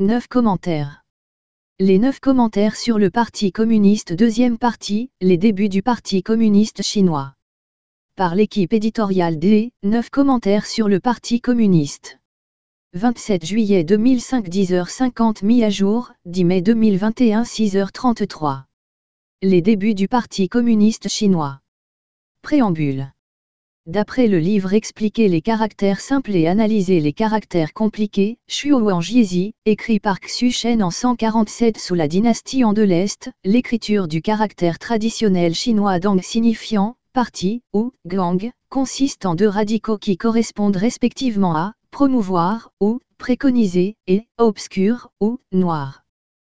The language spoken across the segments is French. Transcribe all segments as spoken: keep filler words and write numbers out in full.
neuf commentaires. Les neuf commentaires sur le Parti communiste. Deuxième partie, les débuts du Parti communiste chinois. Par l'équipe éditoriale D, neuf commentaires sur le Parti communiste. vingt-sept juillet deux mille cinq dix heures cinquante mis à jour, dix mai deux mille vingt et un six heures trente-trois. Les débuts du Parti communiste chinois. Préambule. D'après le livre Expliquer les caractères simples et analyser les caractères compliqués, Shuohuang Jiezi, écrit par Xu Shen en cent quarante-sept sous la dynastie Han de l'Est, l'écriture du caractère traditionnel chinois Dang signifiant parti ou gang consiste en deux radicaux qui correspondent respectivement à promouvoir ou préconiser et obscur ou noir.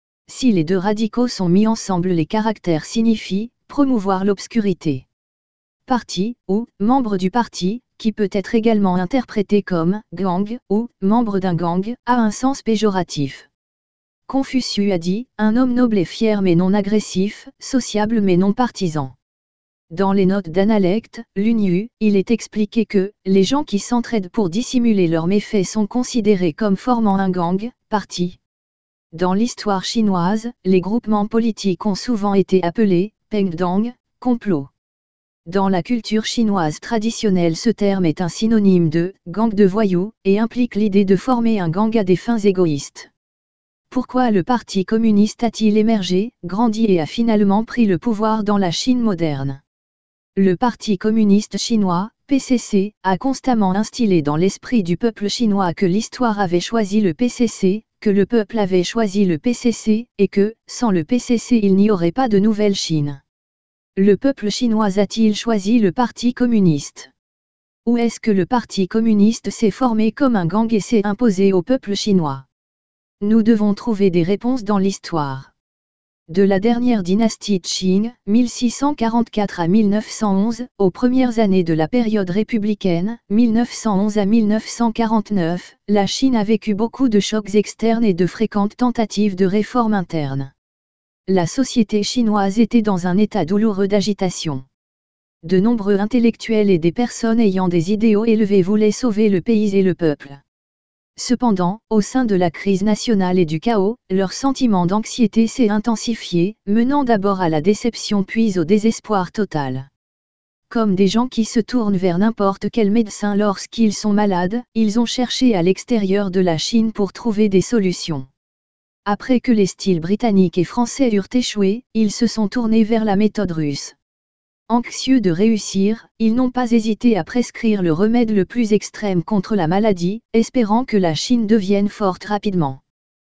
Si les deux radicaux sont mis ensemble, les caractères signifient promouvoir l'obscurité. Parti ou membre du parti, qui peut être également interprété comme gang ou membre d'un gang, a un sens péjoratif. Confucius a dit, un homme noble et fier mais non agressif, sociable mais non partisan. Dans les notes d'Analecte, Lunyu, il est expliqué que les gens qui s'entraident pour dissimuler leurs méfaits sont considérés comme formant un gang, parti. Dans l'histoire chinoise, les groupements politiques ont souvent été appelés pengdang, complot. Dans la culture chinoise traditionnelle, ce terme est un synonyme de gang de voyous et implique l'idée de former un gang à des fins égoïstes. Pourquoi le Parti communiste a-t-il émergé, grandi et a finalement pris le pouvoir dans la Chine moderne? Le Parti communiste chinois, P C C, a constamment instillé dans l'esprit du peuple chinois que l'histoire avait choisi le P C C, que le peuple avait choisi le P C C, et que, sans le P C C il n'y aurait pas de nouvelle Chine. Le peuple chinois a-t-il choisi le Parti communiste? Ou est-ce que le Parti communiste s'est formé comme un gang et s'est imposé au peuple chinois? Nous devons trouver des réponses dans l'histoire. De la dernière dynastie Qing, mille six cent quarante-quatre à mille neuf cent onze, aux premières années de la période républicaine, mille neuf cent onze à mille neuf cent quarante-neuf, la Chine a vécu beaucoup de chocs externes et de fréquentes tentatives de réforme interne. La société chinoise était dans un état douloureux d'agitation. De nombreux intellectuels et des personnes ayant des idéaux élevés voulaient sauver le pays et le peuple. Cependant, au sein de la crise nationale et du chaos, leur sentiment d'anxiété s'est intensifié, menant d'abord à la déception puis au désespoir total. Comme des gens qui se tournent vers n'importe quel médecin lorsqu'ils sont malades, ils ont cherché à l'extérieur de la Chine pour trouver des solutions. Après que les styles britanniques et français eurent échoué, ils se sont tournés vers la méthode russe. Anxieux de réussir, ils n'ont pas hésité à prescrire le remède le plus extrême contre la maladie, espérant que la Chine devienne forte rapidement.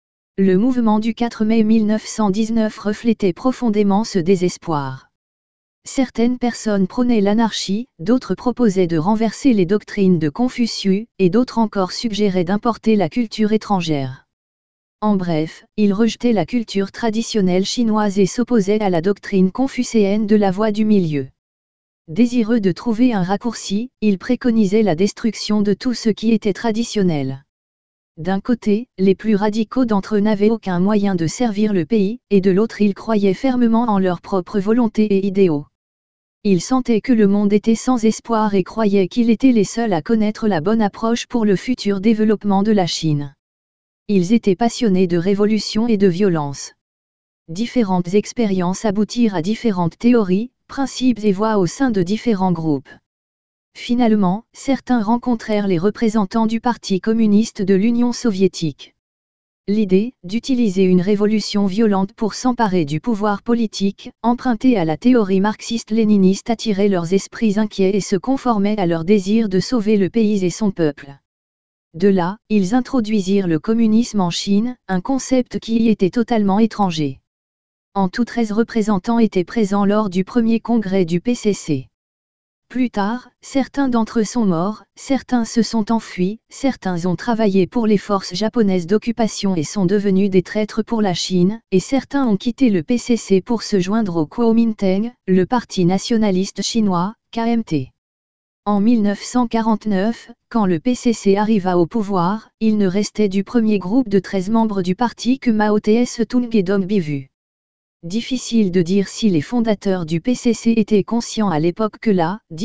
Le mouvement du quatre mai mille neuf cent dix-neuf reflétait profondément ce désespoir. Certaines personnes prônaient l'anarchie, d'autres proposaient de renverser les doctrines de Confucius, et d'autres encore suggéraient d'importer la culture étrangère. En bref, ils rejetaient la culture traditionnelle chinoise et s'opposaient à la doctrine confucéenne de la voie du milieu. Désireux de trouver un raccourci, ils préconisaient la destruction de tout ce qui était traditionnel. D'un côté, les plus radicaux d'entre eux n'avaient aucun moyen de servir le pays, et de l'autre ils croyaient fermement en leur propre volonté et idéaux. Ils sentaient que le monde était sans espoir et croyaient qu'ils étaient les seuls à connaître la bonne approche pour le futur développement de la Chine. Ils étaient passionnés de révolution et de violence. Différentes expériences aboutirent à différentes théories, principes et voies au sein de différents groupes. Finalement, certains rencontrèrent les représentants du Parti communiste de l'Union soviétique. L'idée d'utiliser une révolution violente pour s'emparer du pouvoir politique, empruntée à la théorie marxiste-léniniste, attirait leurs esprits inquiets et se conformait à leur désir de sauver le pays et son peuple. De là, ils introduisirent le communisme en Chine, un concept qui y était totalement étranger. En tout, treize représentants étaient présents lors du premier congrès du P C C. Plus tard, certains d'entre eux sont morts, certains se sont enfuis, certains ont travaillé pour les forces japonaises d'occupation et sont devenus des traîtres pour la Chine, et certains ont quitté le P C C pour se joindre au Kuomintang, le parti nationaliste chinois, K M T. En mille neuf cent quarante-neuf, quand le P C C arriva au pouvoir, il ne restait du premier groupe de treize membres du parti que Mao Tse-tung et Deng Bivu. Difficile de dire si les fondateurs du P C C étaient conscients à l'époque que la « divinité »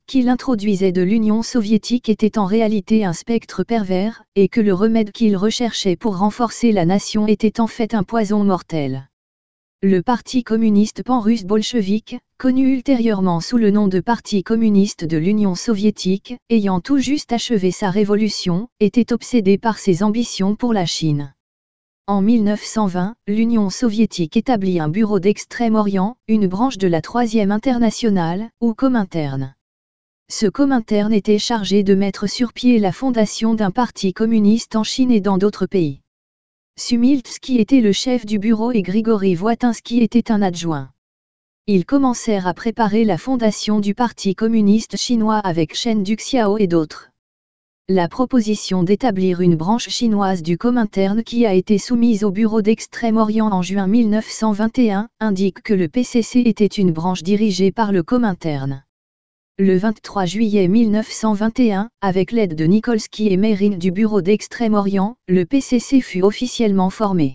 qu'il introduisait de l'Union soviétique était en réalité un spectre pervers, et que le remède qu'il recherchait pour renforcer la nation était en fait un poison mortel. Le Parti communiste pan-russe bolchevique, connu ultérieurement sous le nom de Parti communiste de l'Union soviétique, ayant tout juste achevé sa révolution, était obsédé par ses ambitions pour la Chine. En mille neuf cent vingt, l'Union soviétique établit un bureau d'Extrême-Orient, une branche de la Troisième Internationale, ou Comintern. Ce Comintern était chargé de mettre sur pied la fondation d'un parti communiste en Chine et dans d'autres pays. Sumiltsky était le chef du bureau et Grigori Voitinsky était un adjoint. Ils commencèrent à préparer la fondation du Parti communiste chinois avec Chen Duxiao et d'autres. La proposition d'établir une branche chinoise du Comintern qui a été soumise au bureau d'Extrême-Orient en juin mille neuf cent vingt et un indique que le P C C était une branche dirigée par le Comintern. Le vingt-trois juillet mille neuf cent vingt et un, avec l'aide de Nikolsky et Meyrin du bureau d'Extrême-Orient, le P C C fut officiellement formé.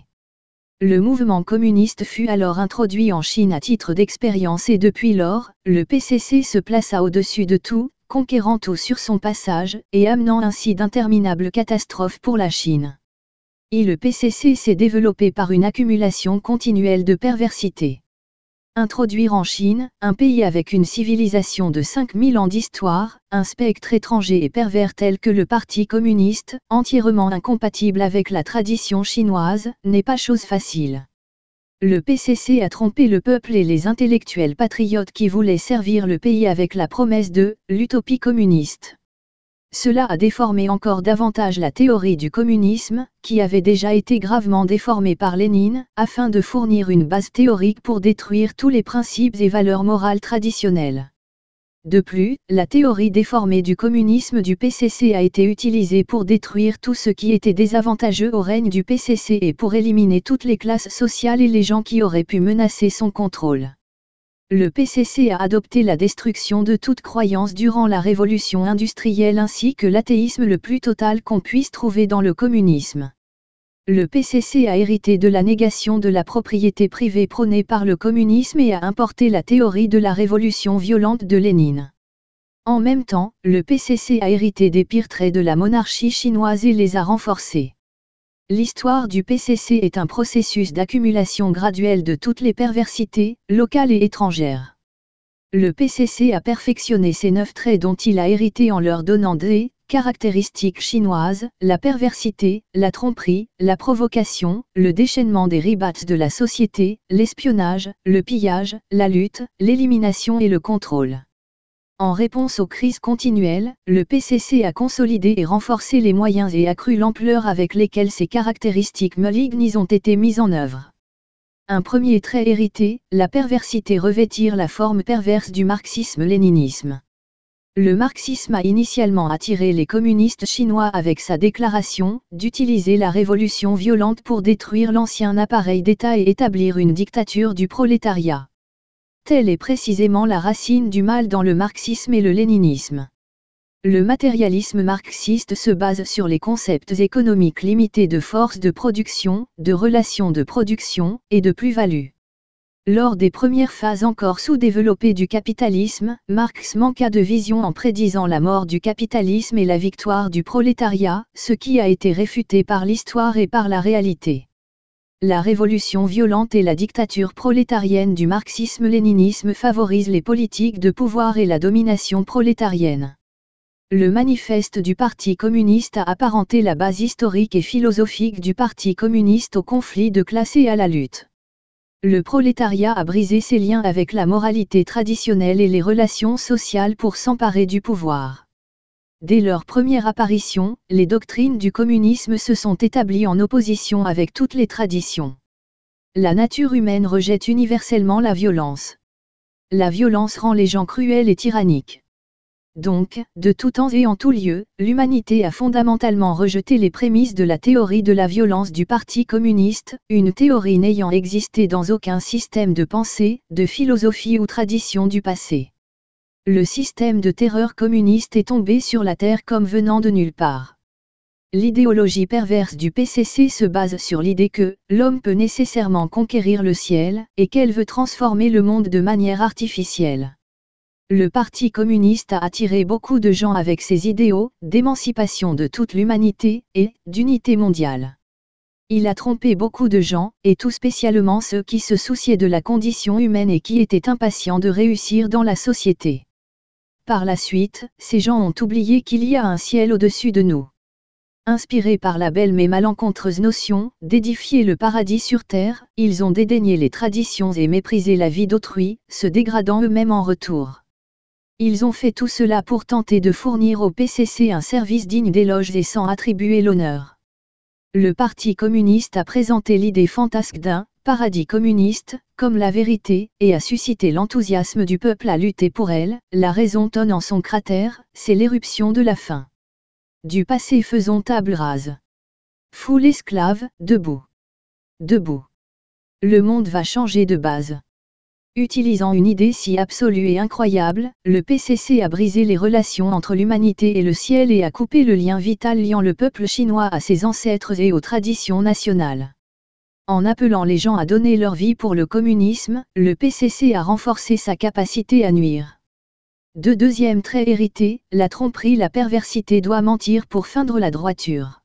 Le mouvement communiste fut alors introduit en Chine à titre d'expérience et depuis lors, le P C C se plaça au-dessus de tout, conquérant tout sur son passage, et amenant ainsi d'interminables catastrophes pour la Chine. Et le P C C s'est développé par une accumulation continuelle de perversité. Introduire en Chine, un pays avec une civilisation de cinq mille ans d'histoire, un spectre étranger et pervers tel que le Parti communiste, entièrement incompatible avec la tradition chinoise, n'est pas chose facile. Le P C C a trompé le peuple et les intellectuels patriotes qui voulaient servir le pays avec la promesse de « l'utopie communiste ». Cela a déformé encore davantage la théorie du communisme, qui avait déjà été gravement déformée par Lénine, afin de fournir une base théorique pour détruire tous les principes et valeurs morales traditionnelles. De plus, la théorie déformée du communisme du P C C a été utilisée pour détruire tout ce qui était désavantageux au règne du P C C et pour éliminer toutes les classes sociales et les gens qui auraient pu menacer son contrôle. Le P C C a adopté la destruction de toute croyance durant la révolution industrielle ainsi que l'athéisme le plus total qu'on puisse trouver dans le communisme. Le P C C a hérité de la négation de la propriété privée prônée par le communisme et a importé la théorie de la révolution violente de Lénine. En même temps, le P C C a hérité des pires traits de la monarchie chinoise et les a renforcés. L'histoire du P C C est un processus d'accumulation graduelle de toutes les perversités, locales et étrangères. Le P C C a perfectionné ces neuf traits dont il a hérité en leur donnant des caractéristiques chinoises, la perversité, la tromperie, la provocation, le déchaînement des ribats de la société, l'espionnage, le pillage, la lutte, l'élimination et le contrôle. En réponse aux crises continuelles, le P C C a consolidé et renforcé les moyens et accru l'ampleur avec lesquels ces caractéristiques malignes ont été mises en œuvre. Un premier trait hérité, la perversité revêtir la forme perverse du marxisme-léninisme. Le marxisme a initialement attiré les communistes chinois avec sa déclaration d'utiliser la révolution violente pour détruire l'ancien appareil d'État et établir une dictature du prolétariat. Telle est précisément la racine du mal dans le marxisme et le léninisme. Le matérialisme marxiste se base sur les concepts économiques limités de force de production, de relations de production, et de plus-value. Lors des premières phases encore sous-développées du capitalisme, Marx manqua de vision en prédisant la mort du capitalisme et la victoire du prolétariat, ce qui a été réfuté par l'histoire et par la réalité. La révolution violente et la dictature prolétarienne du marxisme-léninisme favorisent les politiques de pouvoir et la domination prolétarienne. Le manifeste du Parti communiste a apparenté la base historique et philosophique du Parti communiste au conflit de classe et à la lutte. Le prolétariat a brisé ses liens avec la moralité traditionnelle et les relations sociales pour s'emparer du pouvoir. Dès leur première apparition, les doctrines du communisme se sont établies en opposition avec toutes les traditions. La nature humaine rejette universellement la violence. La violence rend les gens cruels et tyranniques. Donc, de tout temps et en tout lieu, l'humanité a fondamentalement rejeté les prémices de la théorie de la violence du Parti communiste, une théorie n'ayant existé dans aucun système de pensée, de philosophie ou tradition du passé. Le système de terreur communiste est tombé sur la terre comme venant de nulle part. L'idéologie perverse du P C C se base sur l'idée que l'homme peut nécessairement conquérir le ciel, et qu'elle veut transformer le monde de manière artificielle. Le Parti communiste a attiré beaucoup de gens avec ses idéaux d'émancipation de toute l'humanité et d'unité mondiale. Il a trompé beaucoup de gens, et tout spécialement ceux qui se souciaient de la condition humaine et qui étaient impatients de réussir dans la société. Par la suite, ces gens ont oublié qu'il y a un ciel au-dessus de nous. Inspirés par la belle mais malencontreuse notion d'édifier le paradis sur terre, ils ont dédaigné les traditions et méprisé la vie d'autrui, se dégradant eux-mêmes en retour. Ils ont fait tout cela pour tenter de fournir au P C C un service digne d'éloges et sans attribuer l'honneur. Le Parti communiste a présenté l'idée fantasque d'un paradis communiste comme la vérité et a suscité l'enthousiasme du peuple à lutter pour elle. La raison tonne en son cratère, c'est l'éruption de la faim. Du passé faisons table rase. Foule esclave, debout. Debout. Le monde va changer de base. Utilisant une idée si absolue et incroyable, le P C C a brisé les relations entre l'humanité et le ciel et a coupé le lien vital liant le peuple chinois à ses ancêtres et aux traditions nationales. En appelant les gens à donner leur vie pour le communisme, le P C C a renforcé sa capacité à nuire. De deuxième trait hérité, la tromperie, la perversité doit mentir pour feindre la droiture.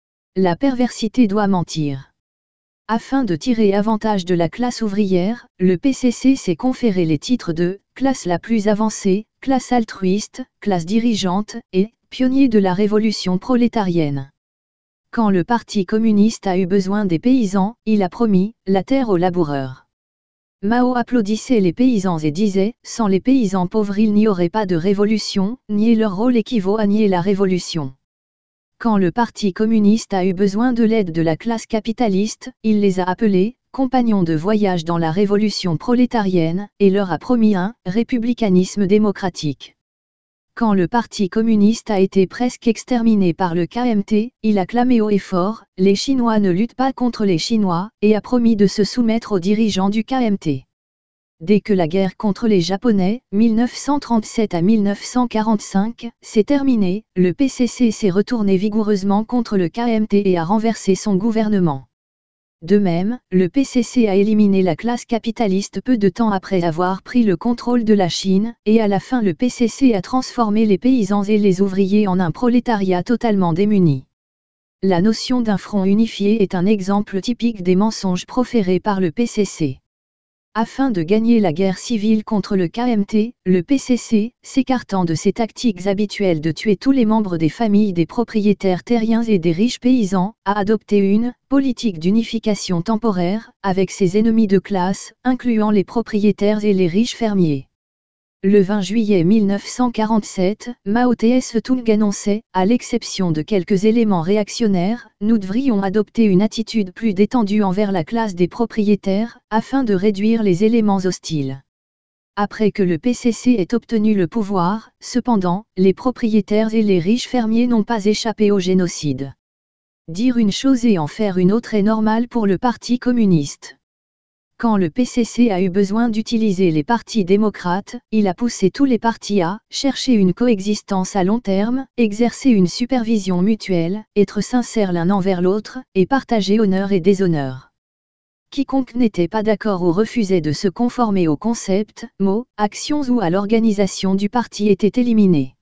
La perversité doit mentir. Afin de tirer avantage de la classe ouvrière, le P C C s'est conféré les titres de « classe la plus avancée »,« classe altruiste »,« classe dirigeante » et « pionnier de la révolution prolétarienne ». Quand le Parti communiste a eu besoin des paysans, il a promis « la terre aux laboureurs ». Mao applaudissait les paysans et disait « sans les paysans pauvres il n'y aurait pas de révolution, nier leur rôle équivaut à nier la révolution ». Quand le Parti communiste a eu besoin de l'aide de la classe capitaliste, il les a appelés « compagnons de voyage dans la révolution prolétarienne » et leur a promis un « républicanisme démocratique ». Quand le Parti communiste a été presque exterminé par le K M T, il a clamé haut et fort « les Chinois ne luttent pas contre les Chinois » et a promis de se soumettre aux dirigeants du K M T. Dès que la guerre contre les Japonais, mille neuf cent trente-sept à mille neuf cent quarante-cinq, s'est terminée, le P C C s'est retourné vigoureusement contre le K M T et a renversé son gouvernement. De même, le P C C a éliminé la classe capitaliste peu de temps après avoir pris le contrôle de la Chine, et à la fin le P C C a transformé les paysans et les ouvriers en un prolétariat totalement démuni. La notion d'un front unifié est un exemple typique des mensonges proférés par le P C C. Afin de gagner la guerre civile contre le K M T, le P C C, s'écartant de ses tactiques habituelles de tuer tous les membres des familles des propriétaires terriens et des riches paysans, a adopté une politique d'unification temporaire avec ses ennemis de classe, incluant les propriétaires et les riches fermiers. Le vingt juillet mille neuf cent quarante-sept, Mao Tse-tung annonçait, à l'exception de quelques éléments réactionnaires, nous devrions adopter une attitude plus détendue envers la classe des propriétaires, afin de réduire les éléments hostiles. Après que le P C C ait obtenu le pouvoir, cependant, les propriétaires et les riches fermiers n'ont pas échappé au génocide. Dire une chose et en faire une autre est normal pour le Parti communiste. Quand le P C C a eu besoin d'utiliser les partis démocrates, il a poussé tous les partis à chercher une coexistence à long terme, exercer une supervision mutuelle, être sincères l'un envers l'autre, et partager honneur et déshonneur. Quiconque n'était pas d'accord ou refusait de se conformer aux concepts, mots, actions ou à l'organisation du parti était éliminé.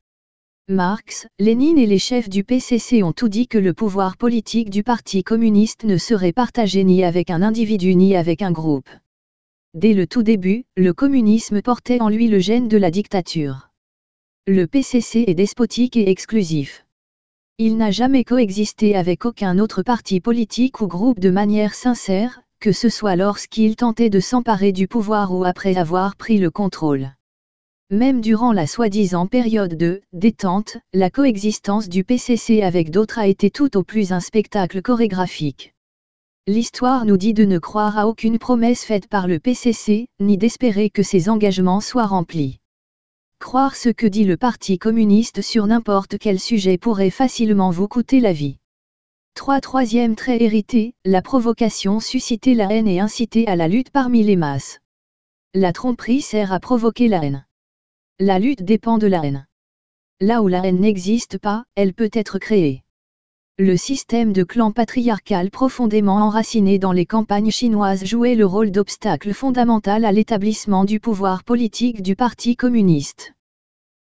Marx, Lénine et les chefs du P C C ont tout dit que le pouvoir politique du Parti communiste ne serait partagé ni avec un individu ni avec un groupe. Dès le tout début, le communisme portait en lui le gène de la dictature. Le P C C est despotique et exclusif. Il n'a jamais coexisté avec aucun autre parti politique ou groupe de manière sincère, que ce soit lorsqu'il tentait de s'emparer du pouvoir ou après avoir pris le contrôle. Même durant la soi-disant période de détente, la coexistence du P C C avec d'autres a été tout au plus un spectacle chorégraphique. L'histoire nous dit de ne croire à aucune promesse faite par le P C C, ni d'espérer que ses engagements soient remplis. Croire ce que dit le Parti communiste sur n'importe quel sujet pourrait facilement vous coûter la vie. trois Troisième trait hérité, la provocation susciter la haine et inciter à la lutte parmi les masses. La tromperie sert à provoquer la haine. La lutte dépend de la haine. Là où la haine n'existe pas, elle peut être créée. Le système de clan patriarcal profondément enraciné dans les campagnes chinoises jouait le rôle d'obstacle fondamental à l'établissement du pouvoir politique du Parti communiste.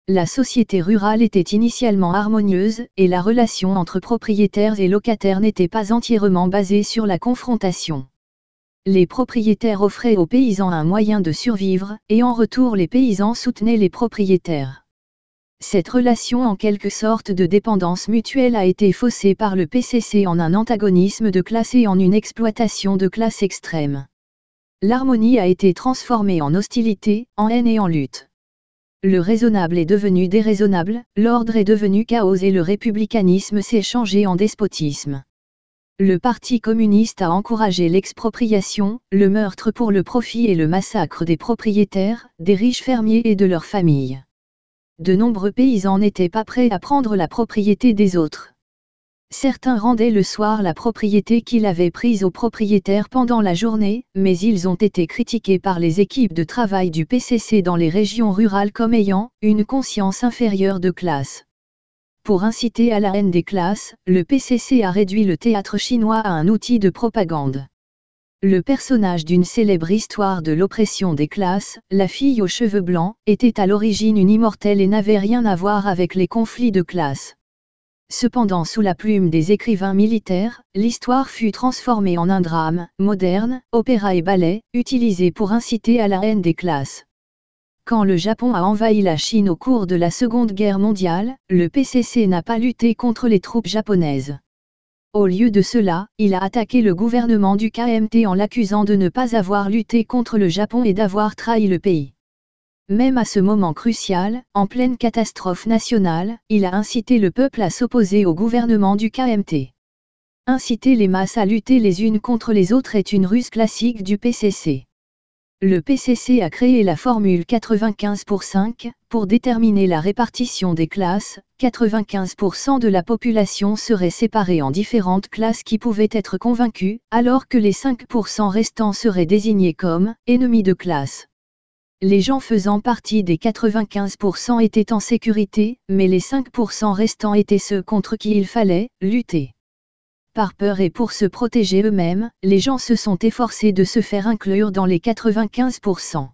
La société rurale était initialement harmonieuse, et la relation entre propriétaires et locataires n'était pas entièrement basée sur la confrontation. Les propriétaires offraient aux paysans un moyen de survivre, et en retour les paysans soutenaient les propriétaires. Cette relation en quelque sorte de dépendance mutuelle a été faussée par le P C C en un antagonisme de classe et en une exploitation de classe extrême. L'harmonie a été transformée en hostilité, en haine et en lutte. Le raisonnable est devenu déraisonnable, l'ordre est devenu chaos et le républicanisme s'est changé en despotisme. Le Parti communiste a encouragé l'expropriation, le meurtre pour le profit et le massacre des propriétaires, des riches fermiers et de leurs familles. De nombreux paysans n'étaient pas prêts à prendre la propriété des autres. Certains rendaient le soir la propriété qu'ils avaient prise aux propriétaires pendant la journée, mais ils ont été critiqués par les équipes de travail du P C C dans les régions rurales comme ayant une conscience inférieure de classe. Pour inciter à la haine des classes, le P C C a réduit le théâtre chinois à un outil de propagande. Le personnage d'une célèbre histoire de l'oppression des classes, la fille aux cheveux blancs, était à l'origine une immortelle et n'avait rien à voir avec les conflits de classe. Cependant, sous la plume des écrivains militaires, l'histoire fut transformée en un drame, moderne, opéra et ballet, utilisé pour inciter à la haine des classes. Quand le Japon a envahi la Chine au cours de la Seconde Guerre mondiale, le P C C n'a pas lutté contre les troupes japonaises. Au lieu de cela, il a attaqué le gouvernement du K M T en l'accusant de ne pas avoir lutté contre le Japon et d'avoir trahi le pays. Même à ce moment crucial, en pleine catastrophe nationale, il a incité le peuple à s'opposer au gouvernement du K M T. Inciter les masses à lutter les unes contre les autres est une ruse classique du P C C. Le P C C a créé la formule quatre-vingt-quinze pour cinq, pour déterminer la répartition des classes. quatre-vingt-quinze pour cent de la population serait séparée en différentes classes qui pouvaient être convaincues, alors que les cinq pour cent restants seraient désignés comme « ennemis de classe ». Les gens faisant partie des quatre-vingt-quinze pour cent étaient en sécurité, mais les cinq pour cent restants étaient ceux contre qui il fallait lutter. Par peur et pour se protéger eux-mêmes, les gens se sont efforcés de se faire inclure dans les quatre-vingt-quinze pour cent.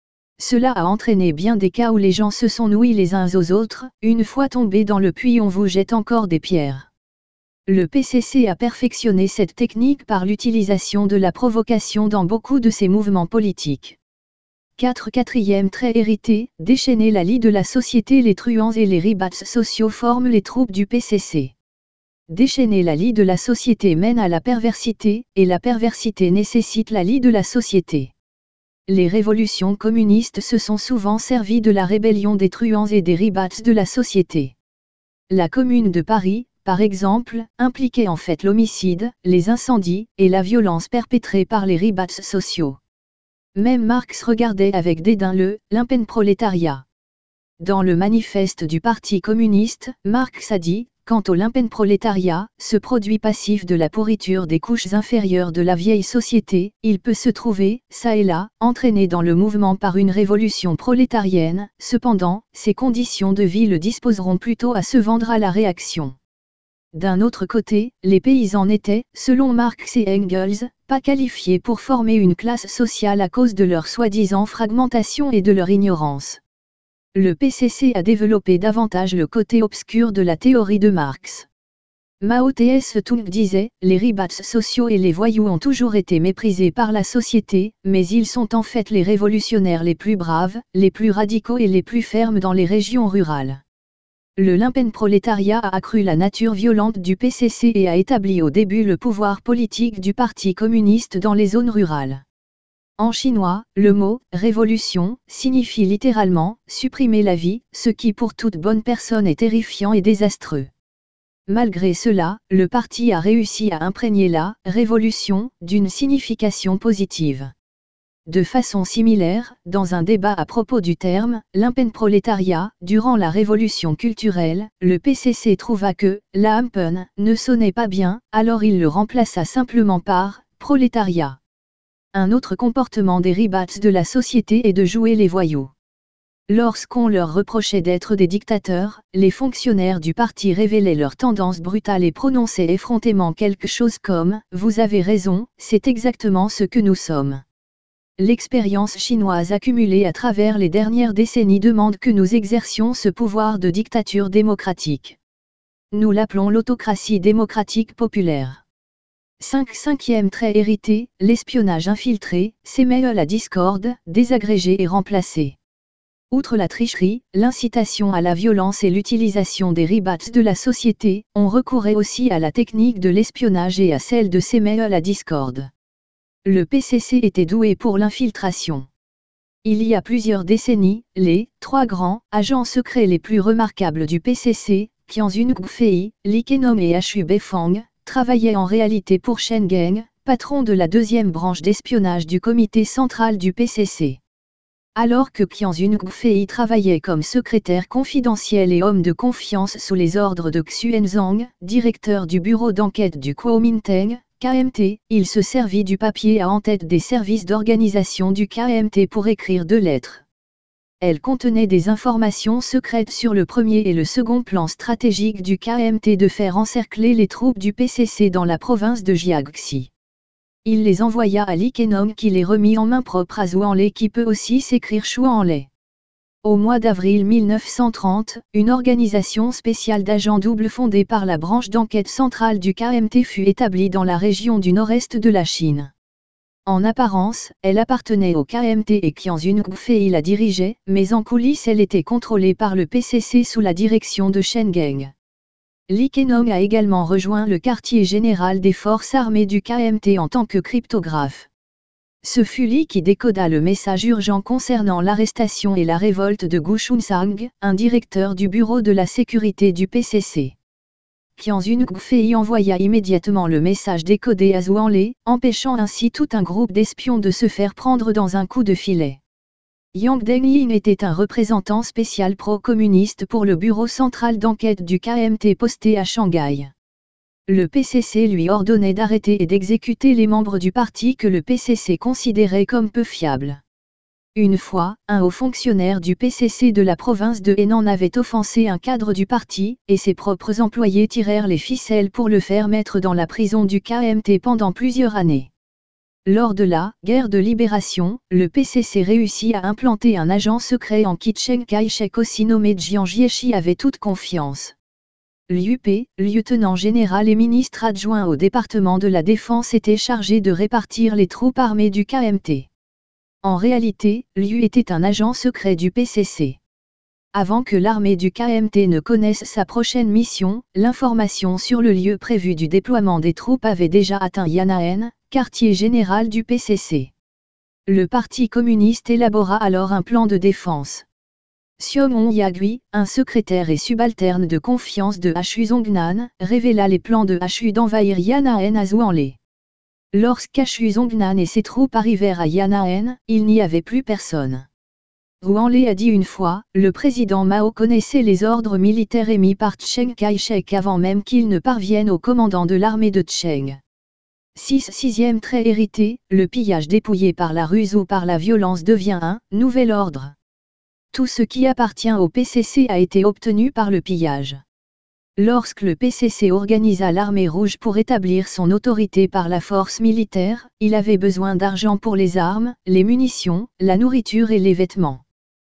Cela a entraîné bien des cas où les gens se sont noués les uns aux autres, une fois tombés dans le puits on vous jette encore des pierres. Le P C C a perfectionné cette technique par l'utilisation de la provocation dans beaucoup de ses mouvements politiques. quatre Quatrième trait hérité, déchaîner la lie de la société. Les truands et les ribats sociaux forment les troupes du P C C. Déchaîner la lie de la société mène à la perversité, et la perversité nécessite la lie de la société. Les révolutions communistes se sont souvent servies de la rébellion des truands et des ribats de la société. La Commune de Paris, par exemple, impliquait en fait l'homicide, les incendies, et la violence perpétrée par les ribats sociaux. Même Marx regardait avec dédain le « lumpenprolétariat ». Dans le manifeste du Parti communiste, Marx a dit « Quant au lumpenprolétariat, ce produit passif de la pourriture des couches inférieures de la vieille société, il peut se trouver, ça et là, entraîné dans le mouvement par une révolution prolétarienne, cependant, ses conditions de vie le disposeront plutôt à se vendre à la réaction. » D'un autre côté, les paysans n'étaient, selon Marx et Engels, pas qualifiés pour former une classe sociale à cause de leur soi-disant fragmentation et de leur ignorance. Le P C C a développé davantage le côté obscur de la théorie de Marx. Mao Tse-tung disait, les ribats sociaux et les voyous ont toujours été méprisés par la société, mais ils sont en fait les révolutionnaires les plus braves, les plus radicaux et les plus fermes dans les régions rurales. Le lumpenprolétariat a accru la nature violente du P C C et a établi au début le pouvoir politique du Parti communiste dans les zones rurales. En chinois, le mot « révolution » signifie littéralement « supprimer la vie », ce qui pour toute bonne personne est terrifiant et désastreux. Malgré cela, le parti a réussi à imprégner la « révolution » d'une signification positive. De façon similaire, dans un débat à propos du terme « lumpenprolétariat », durant la révolution culturelle, le P C C trouva que « lumpen » ne sonnait pas bien, alors il le remplaça simplement par « prolétariat ». Un autre comportement des ribats de la société est de jouer les voyous. Lorsqu'on leur reprochait d'être des dictateurs, les fonctionnaires du parti révélaient leur tendance brutale et prononçaient effrontément quelque chose comme « Vous avez raison, c'est exactement ce que nous sommes ». l'expérience chinoise accumulée à travers les dernières décennies demande que nous exercions ce pouvoir de dictature démocratique. Nous l'appelons l'autocratie démocratique populaire. cinq Cinquième trait hérité, l'espionnage infiltré, s'émet à la discorde, désagrégé et remplacé. Outre la tricherie, l'incitation à la violence et l'utilisation des ribats de la société, on recourait aussi à la technique de l'espionnage et à celle de s'émer à la discorde. Le P C C était doué pour l'infiltration. Il y a plusieurs décennies, les trois grands agents secrets les plus remarquables du P C C, Qianzun Gufei, Li Kenom et Hu Beifang, travaillaient en réalité pour Shen Geng, patron de la deuxième branche d'espionnage du comité central du P C C. Alors que Qianzun Gufei travaillait comme secrétaire confidentiel et homme de confiance sous les ordres de Xuan Zhang, directeur du bureau d'enquête du Kuomintang, K M T, il se servit du papier à en-tête des services d'organisation du K M T pour écrire deux lettres. Elles contenaient des informations secrètes sur le premier et le second plan stratégique du K M T de faire encercler les troupes du P C C dans la province de Jiangxi. Il les envoya à Li Kenom qui les remit en main propre à Zhuang Lei qui peut aussi s'écrire Chuan Lei. Au mois d'avril mille neuf cent trente, une organisation spéciale d'agents doubles fondée par la branche d'enquête centrale du K M T fut établie dans la région du nord-est de la Chine. En apparence, elle appartenait au K M T et Qianzun Gufei la dirigeait, mais en coulisses elle était contrôlée par le P C C sous la direction de Shen Geng. Li Kenom a également rejoint le quartier général des forces armées du K M T en tant que cryptographe. Ce fut Li qui décoda le message urgent concernant l'arrestation et la révolte de Gu Xunsang, un directeur du bureau de la sécurité du P C C. Qianzun Gufei envoya immédiatement le message décodé à Zhuang Lei, empêchant ainsi tout un groupe d'espions de se faire prendre dans un coup de filet. Yang Dengying était un représentant spécial pro-communiste pour le bureau central d'enquête du K M T posté à Shanghai. Le P C C lui ordonnait d'arrêter et d'exécuter les membres du parti que le P C C considérait comme peu fiables. Une fois, un haut fonctionnaire du P C C de la province de Henan avait offensé un cadre du parti, et ses propres employés tirèrent les ficelles pour le faire mettre dans la prison du K M T pendant plusieurs années. Lors de la « guerre de libération », le P C C réussit à implanter un agent secret en qui Chiang Kai-shek aussi nommé Jiang Jiechi avait toute confiance. Liu Pe, lieutenant général et ministre adjoint au département de la Défense était chargé de répartir les troupes armées du K M T. En réalité, Liu était un agent secret du P C C. Avant que l'armée du K M T ne connaisse sa prochaine mission, l'information sur le lieu prévu du déploiement des troupes avait déjà atteint Yan'an, quartier général du P C C. Le Parti communiste élabora alors un plan de défense. Xiong Yagui, un secrétaire et subalterne de confiance de Hu Zongnan, révéla les plans de Hu d'envahir Yan'an à Zhuang Lei. Lorsqu'Hu Zongnan et ses troupes arrivèrent à Yan'an, il n'y avait plus personne. Zhuang Lei a dit une fois, le président Mao connaissait les ordres militaires émis par Chiang Kai-shek avant même qu'il ne parvienne au commandant de l'armée de Chiang. six Sixième trait hérité, le pillage dépouillé par la ruse ou par la violence devient un nouvel ordre. Tout ce qui appartient au P C C a été obtenu par le pillage. Lorsque le P C C organisa l'armée rouge pour établir son autorité par la force militaire, il avait besoin d'argent pour les armes, les munitions, la nourriture et les vêtements.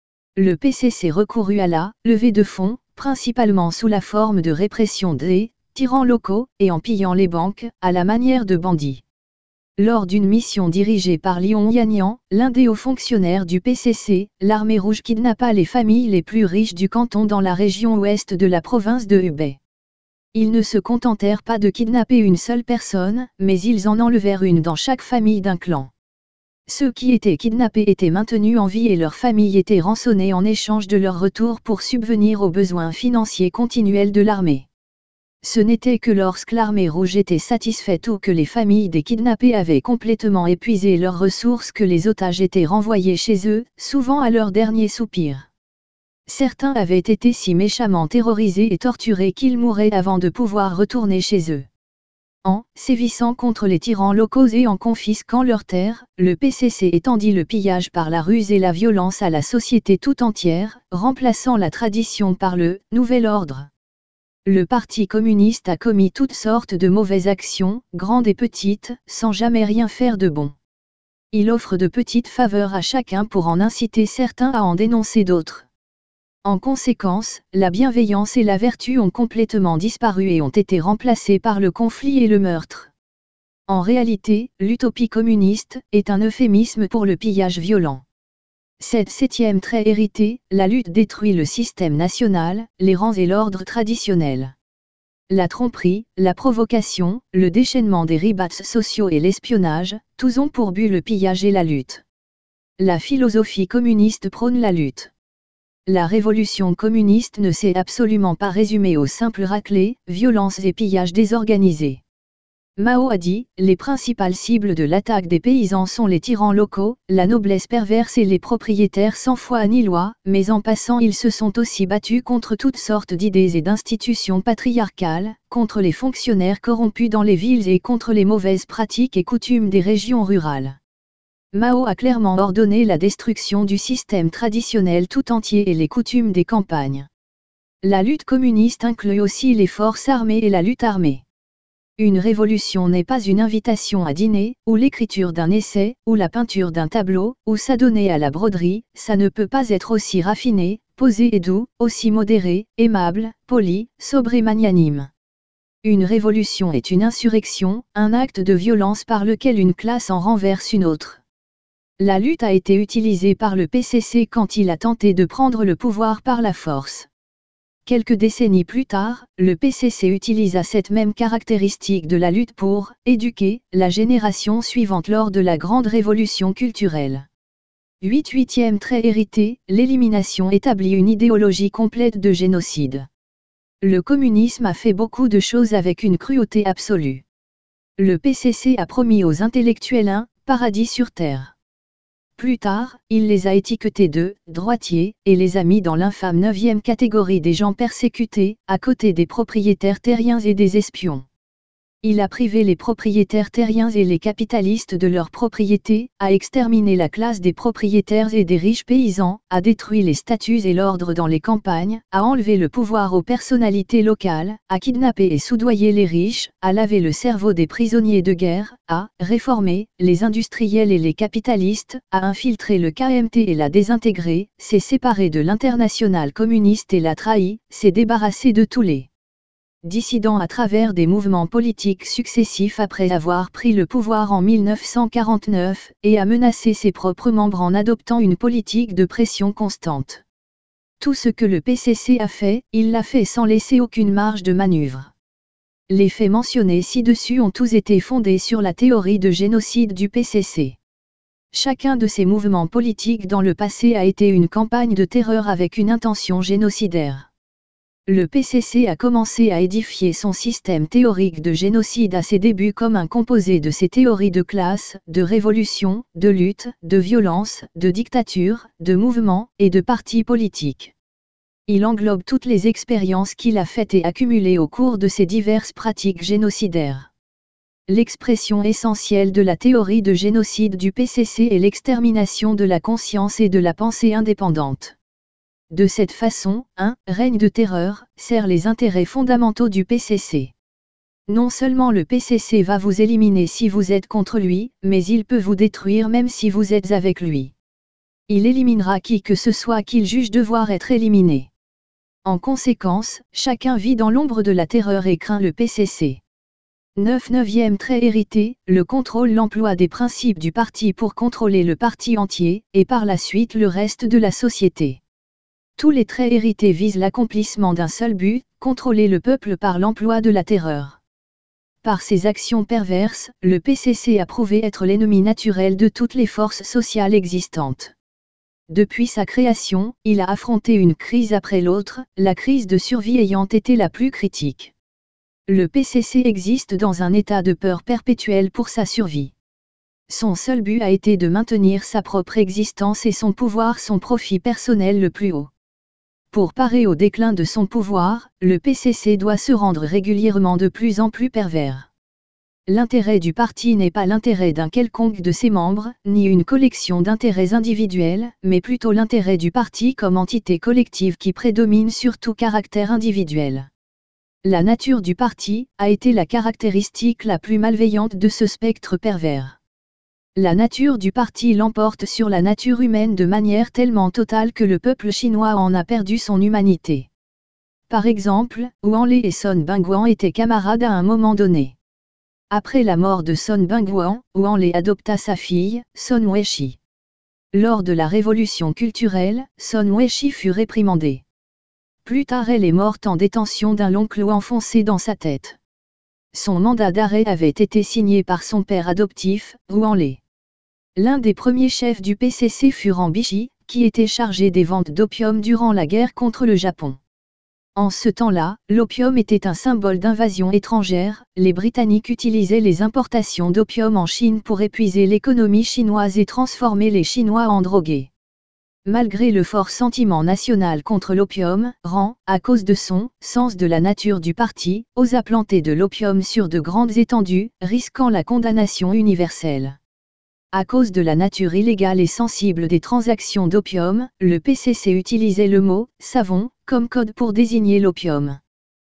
Le P C C recourut à la levée de fonds, principalement sous la forme de répression des tyrans locaux, et en pillant les banques, à la manière de bandits. Lors d'une mission dirigée par Lion Yanyan, l'un des hauts fonctionnaires du P C C, l'armée rouge kidnappa les familles les plus riches du canton dans la région ouest de la province de Hubei. Ils ne se contentèrent pas de kidnapper une seule personne, mais ils en enlevèrent une dans chaque famille d'un clan. Ceux qui étaient kidnappés étaient maintenus en vie et leurs familles étaient rançonnées en échange de leur retour pour subvenir aux besoins financiers continuels de l'armée. Ce n'était que lorsque l'armée rouge était satisfaite ou que les familles des kidnappés avaient complètement épuisé leurs ressources que les otages étaient renvoyés chez eux, souvent à leur dernier soupir. Certains avaient été si méchamment terrorisés et torturés qu'ils mouraient avant de pouvoir retourner chez eux. En sévissant contre les tyrans locaux et en confisquant leurs terres, le P C C étendit le pillage par la ruse et la violence à la société tout entière, remplaçant la tradition par le « nouvel ordre ». Le Parti communiste a commis toutes sortes de mauvaises actions, grandes et petites, sans jamais rien faire de bon. Il offre de petites faveurs à chacun pour en inciter certains à en dénoncer d'autres. En conséquence, la bienveillance et la vertu ont complètement disparu et ont été remplacées par le conflit et le meurtre. En réalité, l'utopie communiste est un euphémisme pour le pillage violent. Cette septième trait hérité, la lutte détruit le système national, les rangs et l'ordre traditionnel. La tromperie, la provocation, le déchaînement des ribats sociaux et l'espionnage, tous ont pour but le pillage et la lutte. La philosophie communiste prône la lutte. La révolution communiste ne s'est absolument pas résumée aux simples raclées, violences et pillages désorganisés. Mao a dit, les principales cibles de l'attaque des paysans sont les tyrans locaux, la noblesse perverse et les propriétaires sans foi ni loi, mais en passant ils se sont aussi battus contre toutes sortes d'idées et d'institutions patriarcales, contre les fonctionnaires corrompus dans les villes et contre les mauvaises pratiques et coutumes des régions rurales. Mao a clairement ordonné la destruction du système traditionnel tout entier et les coutumes des campagnes. La lutte communiste inclut aussi les forces armées et la lutte armée. Une révolution n'est pas une invitation à dîner, ou l'écriture d'un essai, ou la peinture d'un tableau, ou s'adonner à la broderie, ça ne peut pas être aussi raffiné, posé et doux, aussi modéré, aimable, poli, sobre et magnanime. Une révolution est une insurrection, un acte de violence par lequel une classe en renverse une autre. La lutte a été utilisée par le P C C quand il a tenté de prendre le pouvoir par la force. Quelques décennies plus tard, le P C C utilisa cette même caractéristique de la lutte pour « éduquer » la génération suivante lors de la grande révolution culturelle. huit Huitième trait hérité, l'élimination établit une idéologie complète de génocide. Le communisme a fait beaucoup de choses avec une cruauté absolue. Le P C C a promis aux intellectuels un « paradis sur terre ». Plus tard, il les a étiquetés de « droitiers » et les a mis dans l'infâme neuvième catégorie des gens persécutés, à côté des propriétaires terriens et des espions. Il a privé les propriétaires terriens et les capitalistes de leurs propriétés, a exterminé la classe des propriétaires et des riches paysans, a détruit les statuts et l'ordre dans les campagnes, a enlevé le pouvoir aux personnalités locales, a kidnappé et soudoyé les riches, a lavé le cerveau des prisonniers de guerre, a réformé les industriels et les capitalistes, a infiltré le K M T et l'a désintégré, s'est séparé de l'internationale communiste et l'a trahi, s'est débarrassé de tous les dissident à travers des mouvements politiques successifs après avoir pris le pouvoir en mille neuf cent quarante-neuf, et a menacé ses propres membres en adoptant une politique de pression constante. Tout ce que le P C C a fait, il l'a fait sans laisser aucune marge de manœuvre. Les faits mentionnés ci-dessus ont tous été fondés sur la théorie de génocide du P C C. Chacun de ces mouvements politiques dans le passé a été une campagne de terreur avec une intention génocidaire. Le P C C a commencé à édifier son système théorique de génocide à ses débuts comme un composé de ses théories de classe, de révolution, de lutte, de violence, de dictature, de mouvement, et de partis politiques. Il englobe toutes les expériences qu'il a faites et accumulées au cours de ces diverses pratiques génocidaires. L'expression essentielle de la théorie de génocide du P C C est l'extermination de la conscience et de la pensée indépendante. De cette façon, un règne de terreur sert les intérêts fondamentaux du P C C. Non seulement le P C C va vous éliminer si vous êtes contre lui, mais il peut vous détruire même si vous êtes avec lui. Il éliminera qui que ce soit qu'il juge devoir être éliminé. En conséquence, chacun vit dans l'ombre de la terreur et craint le P C C. neuf Neuvième trait hérité, le contrôle l'emploi des principes du parti pour contrôler le parti entier, et par la suite le reste de la société. Tous les traits hérités visent l'accomplissement d'un seul but, contrôler le peuple par l'emploi de la terreur. Par ses actions perverses, le P C C a prouvé être l'ennemi naturel de toutes les forces sociales existantes. Depuis sa création, il a affronté une crise après l'autre, la crise de survie ayant été la plus critique. Le P C C existe dans un état de peur perpétuelle pour sa survie. Son seul but a été de maintenir sa propre existence et son pouvoir, son profit personnel le plus haut. Pour parer au déclin de son pouvoir, le P C C doit se rendre régulièrement de plus en plus pervers. L'intérêt du parti n'est pas l'intérêt d'un quelconque de ses membres, ni une collection d'intérêts individuels, mais plutôt l'intérêt du parti comme entité collective qui prédomine sur tout caractère individuel. La nature du parti a été la caractéristique la plus malveillante de ce spectre pervers. La nature du parti l'emporte sur la nature humaine de manière tellement totale que le peuple chinois en a perdu son humanité. Par exemple, Wanlei et Son Bingguan étaient camarades à un moment donné. Après la mort de Son Bingguan, Wanlei adopta sa fille, Son Weishi. Lors de la révolution culturelle, Son Weishi fut réprimandée. Plus tard elle est morte en détention d'un long clou enfoncé dans sa tête. Son mandat d'arrêt avait été signé par son père adoptif, Wanlei. L'un des premiers chefs du P C C fut Ran Bishi, qui était chargé des ventes d'opium durant la guerre contre le Japon. En ce temps-là, l'opium était un symbole d'invasion étrangère, les Britanniques utilisaient les importations d'opium en Chine pour épuiser l'économie chinoise et transformer les Chinois en drogués. Malgré le fort sentiment national contre l'opium, Ran, à cause de son sens de la nature du parti, osa planter de l'opium sur de grandes étendues, risquant la condamnation universelle. À cause de la nature illégale et sensible des transactions d'opium, le P C C utilisait le mot « savon » comme code pour désigner l'opium.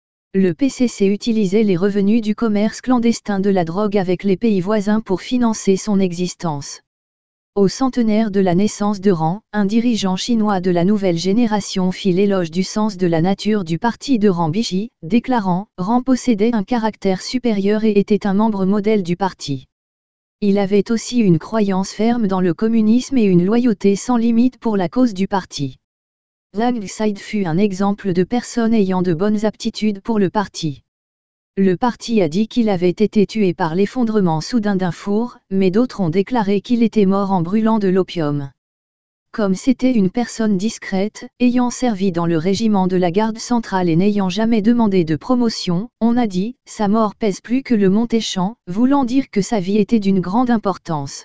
Le P C C utilisait les revenus du commerce clandestin de la drogue avec les pays voisins pour financer son existence. Au centenaire de la naissance de Ran, un dirigeant chinois de la nouvelle génération fit l'éloge du sens de la nature du parti de Ran Bishi, déclarant « Ran possédait un caractère supérieur et était un membre modèle du parti. Il avait aussi une croyance ferme dans le communisme et une loyauté sans limite pour la cause du parti. » Zhang Xide fut un exemple de personne ayant de bonnes aptitudes pour le parti. Le parti a dit qu'il avait été tué par l'effondrement soudain d'un four, mais d'autres ont déclaré qu'il était mort en brûlant de l'opium. Comme c'était une personne discrète, ayant servi dans le régiment de la garde centrale et n'ayant jamais demandé de promotion, on a dit « sa mort pèse plus que le Montéchamp », voulant dire que sa vie était d'une grande importance.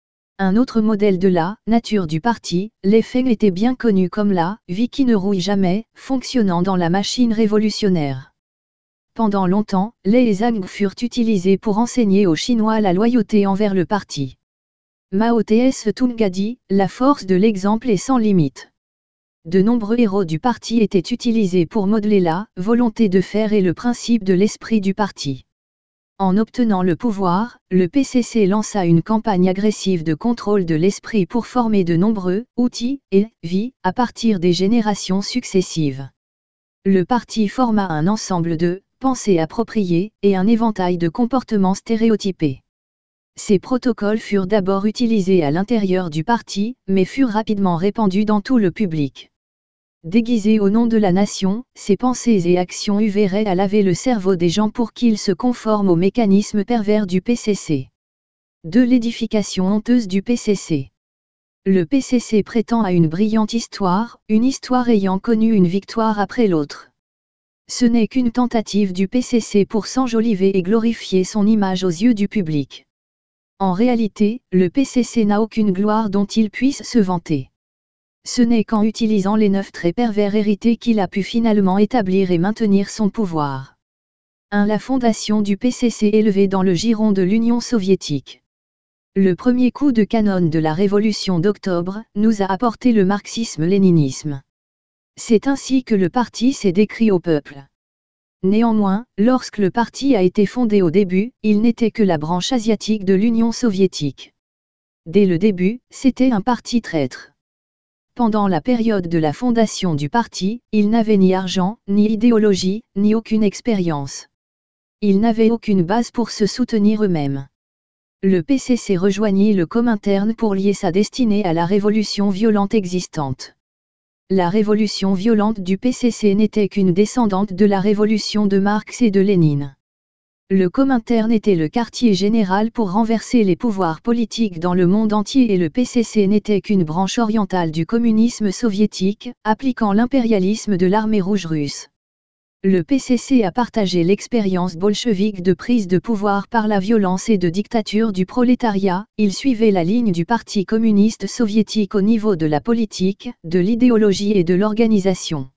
Un autre modèle de la nature du parti, les Feng était bien connu comme la vie qui ne rouille jamais, fonctionnant dans la machine révolutionnaire. Pendant longtemps, les Zhang furent utilisés pour enseigner aux Chinois la loyauté envers le parti. Mao Tse Tung a dit « La force de l'exemple est sans limite ». De nombreux héros du parti étaient utilisés pour modeler la volonté de faire et le principe de l'esprit du parti. En obtenant le pouvoir, le P C C lança une campagne agressive de contrôle de l'esprit pour former de nombreux outils et vies à partir des générations successives. Le parti forma un ensemble de pensées appropriées et un éventail de comportements stéréotypés. Ces protocoles furent d'abord utilisés à l'intérieur du parti, mais furent rapidement répandus dans tout le public. Déguisés au nom de la nation, ces pensées et actions euveraient à laver le cerveau des gens pour qu'ils se conforment aux mécanismes pervers du P C C. De l'édification honteuse du P C C. Le P C C prétend à une brillante histoire, une histoire ayant connu une victoire après l'autre. Ce n'est qu'une tentative du P C C pour s'enjoliver et glorifier son image aux yeux du public. En réalité, le P C C n'a aucune gloire dont il puisse se vanter. Ce n'est qu'en utilisant les neuf traits pervers hérités qu'il a pu finalement établir et maintenir son pouvoir. un La fondation du P C C élevée dans le giron de l'Union soviétique. Le premier coup de canon de la révolution d'octobre nous a apporté le marxisme-léninisme. C'est ainsi que le parti s'est décrit au peuple. Néanmoins, lorsque le parti a été fondé au début, il n'était que la branche asiatique de l'Union soviétique. Dès le début, c'était un parti traître. Pendant la période de la fondation du parti, il n'avait ni argent, ni idéologie, ni aucune expérience. Ils n'avaient aucune base pour se soutenir eux-mêmes. Le P C C rejoignit le Comintern pour lier sa destinée à la révolution violente existante. La révolution violente du P C C n'était qu'une descendante de la révolution de Marx et de Lénine. Le Comintern était le quartier général pour renverser les pouvoirs politiques dans le monde entier et le P C C n'était qu'une branche orientale du communisme soviétique, appliquant l'impérialisme de l'armée rouge russe. Le P C C a partagé l'expérience bolchevique de prise de pouvoir par la violence et de dictature du prolétariat, il suivait la ligne du Parti communiste soviétique au niveau de la politique, de l'idéologie et de l'organisation.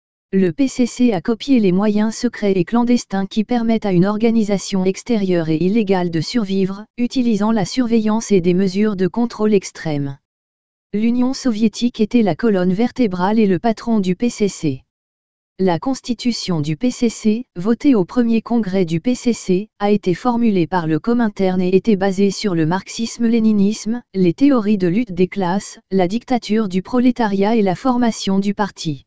Le P C C a copié les moyens secrets et clandestins qui permettent à une organisation extérieure et illégale de survivre, utilisant la surveillance et des mesures de contrôle extrêmes. L'Union soviétique était la colonne vertébrale et le patron du P C C. La constitution du P C C, votée au premier congrès du P C C, a été formulée par le Comintern et était basée sur le marxisme-léninisme, les théories de lutte des classes, la dictature du prolétariat et la formation du parti.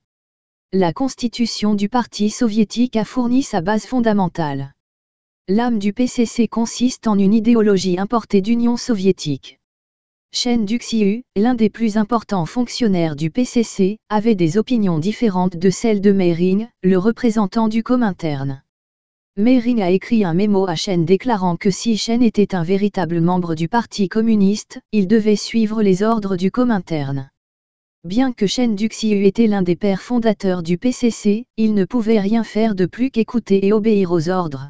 La constitution du parti soviétique a fourni sa base fondamentale. L'âme du P C C consiste en une idéologie importée d'Union soviétique. Chen Duxiu, l'un des plus importants fonctionnaires du P C C, avait des opinions différentes de celles de Meiring, le représentant du Comintern. Meiring a écrit un mémo à Chen déclarant que si Chen était un véritable membre du Parti communiste, il devait suivre les ordres du Comintern. Bien que Chen Duxiu était l'un des pères fondateurs du P C C, il ne pouvait rien faire de plus qu'écouter et obéir aux ordres.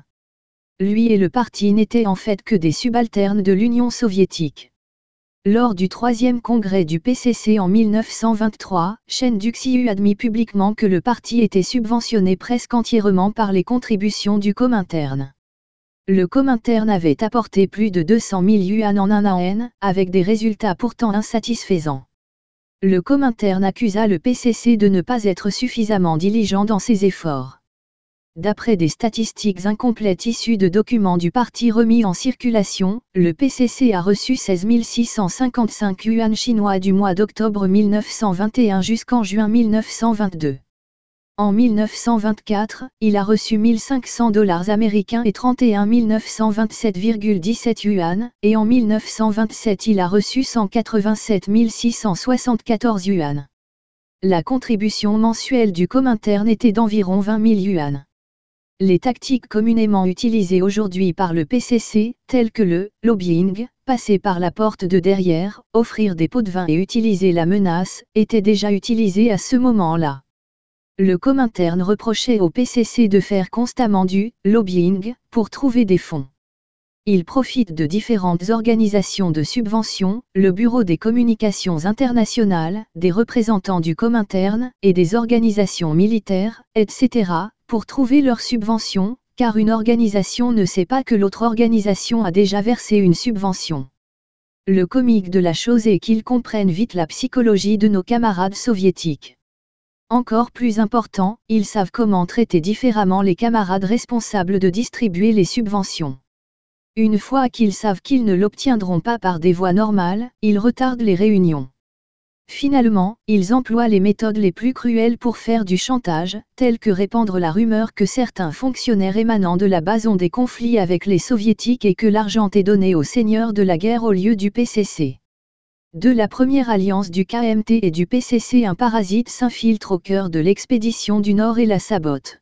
Lui et le parti n'étaient en fait que des subalternes de l'Union soviétique. Lors du troisième congrès du P C C en mille neuf cent vingt-trois, Chen Duxiu admit publiquement que le parti était subventionné presque entièrement par les contributions du Comintern. Le Comintern avait apporté plus de deux cent mille yuan en un an, avec des résultats pourtant insatisfaisants. Le Comintern accusa le P C C de ne pas être suffisamment diligent dans ses efforts. D'après des statistiques incomplètes issues de documents du parti remis en circulation, le P C C a reçu seize mille six cent cinquante-cinq yuan chinois du mois d'octobre mille neuf cent vingt et un jusqu'en juin mille neuf cent vingt-deux. En mille neuf cent vingt-quatre, il a reçu mille cinq cents dollars américains et trente et un mille neuf cent vingt-sept virgule dix-sept yuan, et en mille neuf cent vingt-sept il a reçu cent quatre-vingt-sept mille six cent soixante-quatorze yuan. La contribution mensuelle du Comintern était d'environ vingt mille yuan. Les tactiques communément utilisées aujourd'hui par le P C C, telles que le « lobbying », passer par la porte de derrière, offrir des pots de vin et utiliser la menace, étaient déjà utilisées à ce moment-là. Le Comintern reprochait au P C C de faire constamment du « lobbying » pour trouver des fonds. Il profite de différentes organisations de subvention, le Bureau des communications internationales, des représentants du Comintern, et des organisations militaires, et cetera, pour trouver leurs subventions, car une organisation ne sait pas que l'autre organisation a déjà versé une subvention. Le comique de la chose est qu'ils comprennent vite la psychologie de nos camarades soviétiques. Encore plus important, ils savent comment traiter différemment les camarades responsables de distribuer les subventions. Une fois qu'ils savent qu'ils ne l'obtiendront pas par des voies normales, ils retardent les réunions. Finalement, ils emploient les méthodes les plus cruelles pour faire du chantage, telles que répandre la rumeur que certains fonctionnaires émanant de la base ont des conflits avec les soviétiques et que l'argent est donné aux seigneurs de la guerre au lieu du P C C. De la première alliance du K M T et du P C C, un parasite s'infiltre au cœur de l'expédition du Nord et la sabote.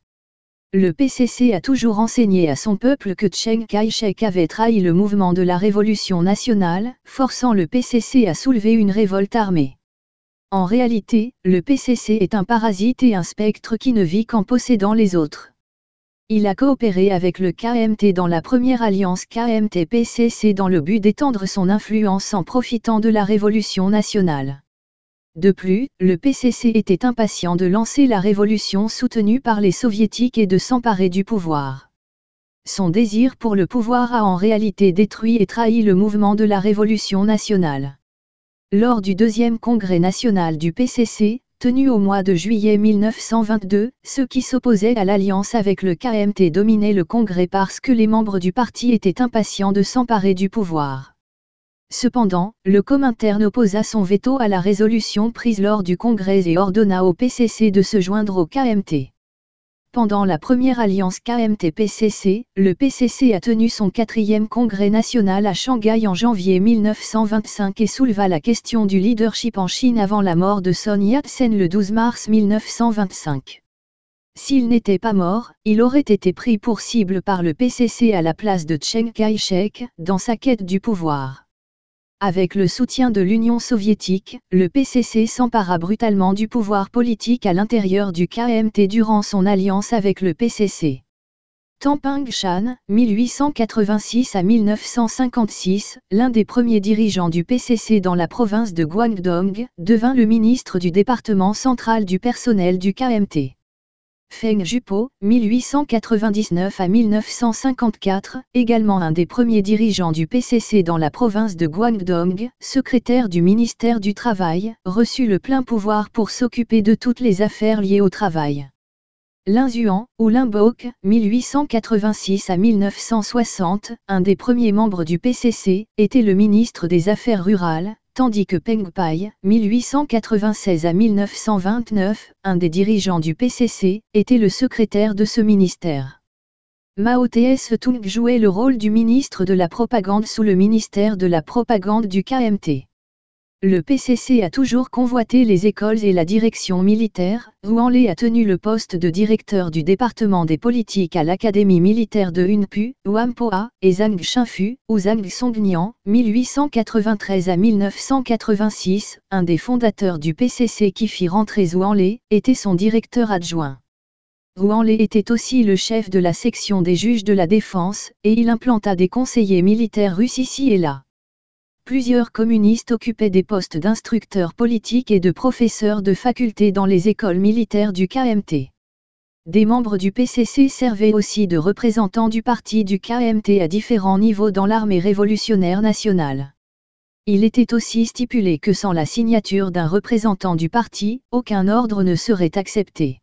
Le P C C a toujours enseigné à son peuple que Chiang Kai-shek avait trahi le mouvement de la Révolution nationale, forçant le P C C à soulever une révolte armée. En réalité, le P C C est un parasite et un spectre qui ne vit qu'en possédant les autres. Il a coopéré avec le K M T dans la première alliance K M T-P C C dans le but d'étendre son influence en profitant de la Révolution nationale. De plus, le P C C était impatient de lancer la révolution soutenue par les soviétiques et de s'emparer du pouvoir. Son désir pour le pouvoir a en réalité détruit et trahi le mouvement de la Révolution nationale. Lors du deuxième congrès national du P C C, tenu au mois de juillet mille neuf cent vingt-deux, ceux qui s'opposaient à l'alliance avec le K M T dominaient le congrès parce que les membres du parti étaient impatients de s'emparer du pouvoir. Cependant, le Comintern opposa son veto à la résolution prise lors du congrès et ordonna au P C C de se joindre au K M T. Pendant la première alliance K M T-P C C, le P C C a tenu son quatrième congrès national à Shanghai en janvier mille neuf cent vingt-cinq et souleva la question du leadership en Chine avant la mort de Sun Yat-sen le douze mars mille neuf cent vingt-cinq. S'il n'était pas mort, il aurait été pris pour cible par le P C C à la place de Chiang Kai-shek, dans sa quête du pouvoir. Avec le soutien de l'Union soviétique, le P C C s'empara brutalement du pouvoir politique à l'intérieur du K M T durant son alliance avec le P C C. Tamping Shan, mille huit cent quatre-vingt-six à mille neuf cent cinquante-six, l'un des premiers dirigeants du P C C dans la province de Guangdong, devint le ministre du département central du personnel du K M T. Feng Jupo, mille huit cent quatre-vingt-dix-neuf à mille neuf cent cinquante-quatre, également un des premiers dirigeants du P C C dans la province de Guangdong, secrétaire du ministère du Travail, reçut le plein pouvoir pour s'occuper de toutes les affaires liées au travail. Linzuan, ou Limbok, mille huit cent quatre-vingt-six à mille neuf cent soixante, un des premiers membres du P C C, était le ministre des Affaires rurales, tandis que Peng Pai, mille huit cent quatre-vingt-seize à mille neuf cent vingt-neuf, un des dirigeants du P C C, était le secrétaire de ce ministère. Mao Tse-tung jouait le rôle du ministre de la propagande sous le ministère de la propagande du K M T. Le P C C a toujours convoité les écoles et la direction militaire. Wang Lei a tenu le poste de directeur du département des politiques à l'Académie militaire de Hunpu, Whampoa, et Zhang Xinfu, ou Zhang Songnian, mille huit cent quatre-vingt-treize à mille neuf cent quatre-vingt-six, un des fondateurs du P C C qui fit rentrer Wang Lei, était son directeur adjoint. Wang Lei était aussi le chef de la section des juges de la défense, et il implanta des conseillers militaires russes ici et là. Plusieurs communistes occupaient des postes d'instructeurs politiques et de professeurs de faculté dans les écoles militaires du K M T. Des membres du P C C servaient aussi de représentants du parti du K M T à différents niveaux dans l'armée révolutionnaire nationale. Il était aussi stipulé que sans la signature d'un représentant du parti, aucun ordre ne serait accepté.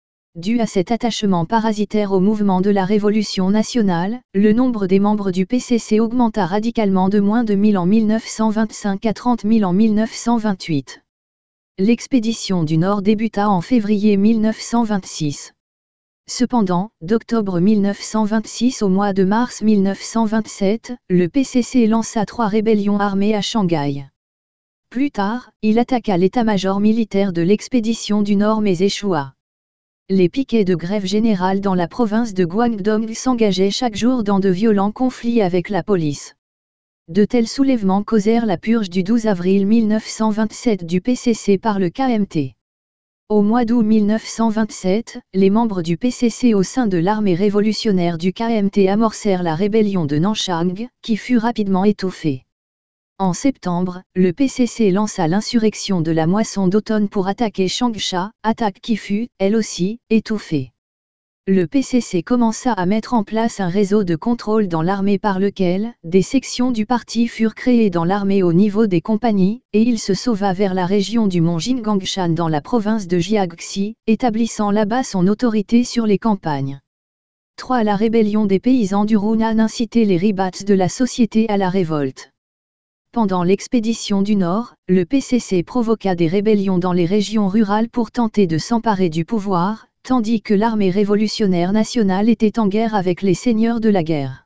Dû à cet attachement parasitaire au mouvement de la Révolution nationale, le nombre des membres du P C C augmenta radicalement de moins de mille en mille neuf cent vingt-cinq à trente mille en mille neuf cent vingt-huit. L'expédition du Nord débuta en février mille neuf cent vingt-six. Cependant, d'octobre mille neuf cent vingt-six au mois de mars mille neuf cent vingt-sept, le P C C lança trois rébellions armées à Shanghai. Plus tard, il attaqua l'état-major militaire de l'expédition du Nord mais échoua. Les piquets de grève générale dans la province de Guangdong s'engageaient chaque jour dans de violents conflits avec la police. De tels soulèvements causèrent la purge du douze avril mille neuf cent vingt-sept du P C C par le K M T. Au mois d'août mille neuf cent vingt-sept, les membres du P C C au sein de l'armée révolutionnaire du K M T amorcèrent la rébellion de Nanchang, qui fut rapidement étouffée. En septembre, le P C C lança l'insurrection de la moisson d'automne pour attaquer Changsha, attaque qui fut, elle aussi, étouffée. Le P C C commença à mettre en place un réseau de contrôle dans l'armée par lequel des sections du parti furent créées dans l'armée au niveau des compagnies, et il se sauva vers la région du mont Jingangshan dans la province de Jiangxi, établissant là-bas son autorité sur les campagnes. trois La rébellion des paysans du Hunan incitait les ribats de la société à la révolte. Pendant l'expédition du Nord, le P C C provoqua des rébellions dans les régions rurales pour tenter de s'emparer du pouvoir, tandis que l'armée révolutionnaire nationale était en guerre avec les seigneurs de la guerre.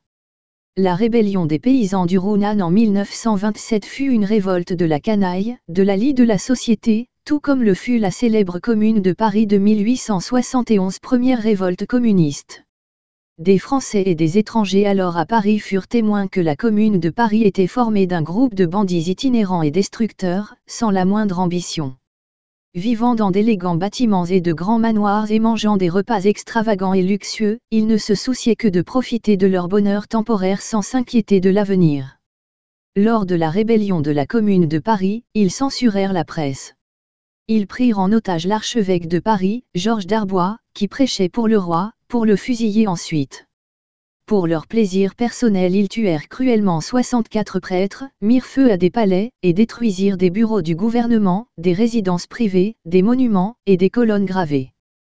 La rébellion des paysans du Hunan en mille neuf cent vingt-sept fut une révolte de la canaille, de la lie de la société, tout comme le fut la célèbre Commune de Paris de mille huit cent soixante et onze, première révolte communiste. Des Français et des étrangers alors à Paris furent témoins que la Commune de Paris était formée d'un groupe de bandits itinérants et destructeurs, sans la moindre ambition. Vivant dans d'élégants bâtiments et de grands manoirs et mangeant des repas extravagants et luxueux, ils ne se souciaient que de profiter de leur bonheur temporaire sans s'inquiéter de l'avenir. Lors de la rébellion de la Commune de Paris, ils censurèrent la presse. Ils prirent en otage l'archevêque de Paris, Georges Darbois, qui prêchait pour le roi, pour le fusiller ensuite. Pour leur plaisir personnel ils tuèrent cruellement soixante-quatre prêtres, mirent feu à des palais, et détruisirent des bureaux du gouvernement, des résidences privées, des monuments, et des colonnes gravées.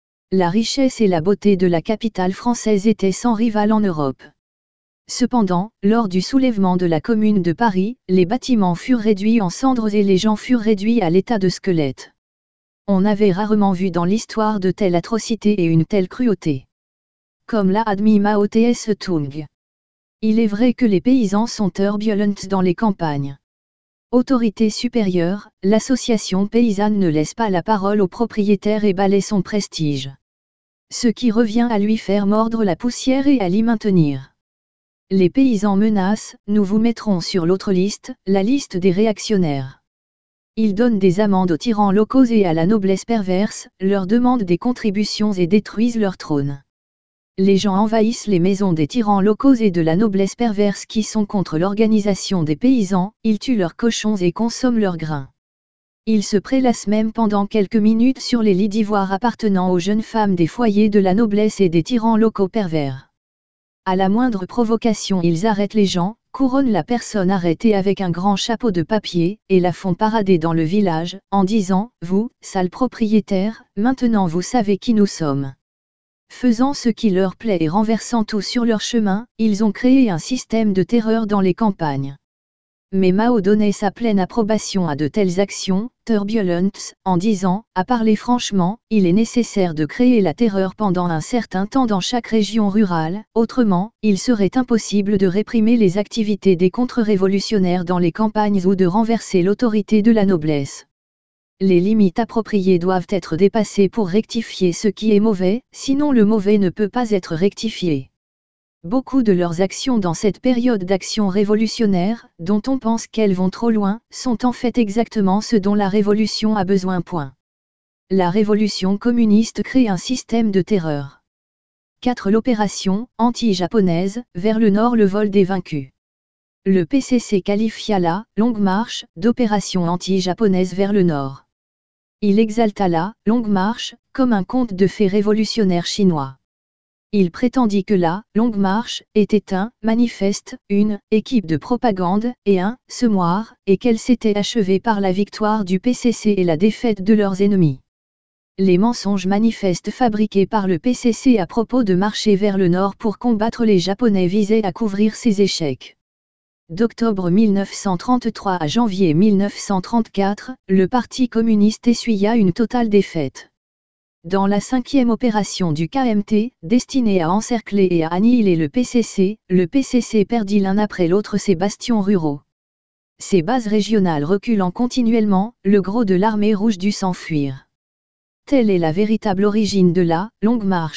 La richesse et la beauté de la capitale française étaient sans rival en Europe. Cependant, lors du soulèvement de la Commune de Paris, les bâtiments furent réduits en cendres et les gens furent réduits à l'état de squelettes. On avait rarement vu dans l'histoire de telles atrocités et une telle cruauté. Comme l'a admis Mao Tse-tung. Il est vrai que les paysans sont turbulents dans les campagnes. Autorité supérieure, l'association paysanne ne laisse pas la parole au propriétaire et balaie son prestige. Ce qui revient à lui faire mordre la poussière et à l'y maintenir. Les paysans menacent, nous vous mettrons sur l'autre liste, la liste des réactionnaires. Ils donnent des amendes aux tyrans locaux et à la noblesse perverse, leur demandent des contributions et détruisent leur trône. Les gens envahissent les maisons des tyrans locaux et de la noblesse perverse qui sont contre l'organisation des paysans, ils tuent leurs cochons et consomment leurs grains. Ils se prélassent même pendant quelques minutes sur les lits d'ivoire appartenant aux jeunes femmes des foyers de la noblesse et des tyrans locaux pervers. À la moindre provocation ils arrêtent les gens, couronnent la personne arrêtée avec un grand chapeau de papier, et la font parader dans le village, en disant « Vous, sale propriétaire, maintenant vous savez qui nous sommes ». Faisant ce qui leur plaît et renversant tout sur leur chemin, ils ont créé un système de terreur dans les campagnes. Mais Mao donnait sa pleine approbation à de telles actions, turbulentes, en disant, à parler franchement, il est nécessaire de créer la terreur pendant un certain temps dans chaque région rurale, autrement, il serait impossible de réprimer les activités des contre-révolutionnaires dans les campagnes ou de renverser l'autorité de la noblesse. Les limites appropriées doivent être dépassées pour rectifier ce qui est mauvais, sinon le mauvais ne peut pas être rectifié. Beaucoup de leurs actions dans cette période d'action révolutionnaire, dont on pense qu'elles vont trop loin, sont en fait exactement ce dont la révolution a besoin. Point. La révolution communiste crée un système de terreur. quatre L'opération, anti-japonaise, vers le nord le vol des vaincus. Le P C C qualifia la « longue marche » d'opération anti-japonaise vers le nord. Il exalta la « longue marche » comme un conte de fées révolutionnaire chinois. Il prétendit que la « longue marche » était un « manifeste », une « équipe de propagande » et un « semoir », et qu'elle s'était achevée par la victoire du P C C et la défaite de leurs ennemis. Les mensonges manifestes fabriqués par le P C C à propos de marcher vers le nord pour combattre les Japonais visaient à couvrir ces échecs. D'octobre mille neuf cent trente-trois à janvier mille neuf cent trente-quatre, le Parti communiste essuya une totale défaite. Dans la cinquième opération du K M T, destinée à encercler et à annihiler le P C C, le P C C perdit l'un après l'autre ses bastions ruraux. Ses bases régionales reculant continuellement, le gros de l'armée rouge dut s'enfuir. Telle est la véritable origine de la « longue marche ».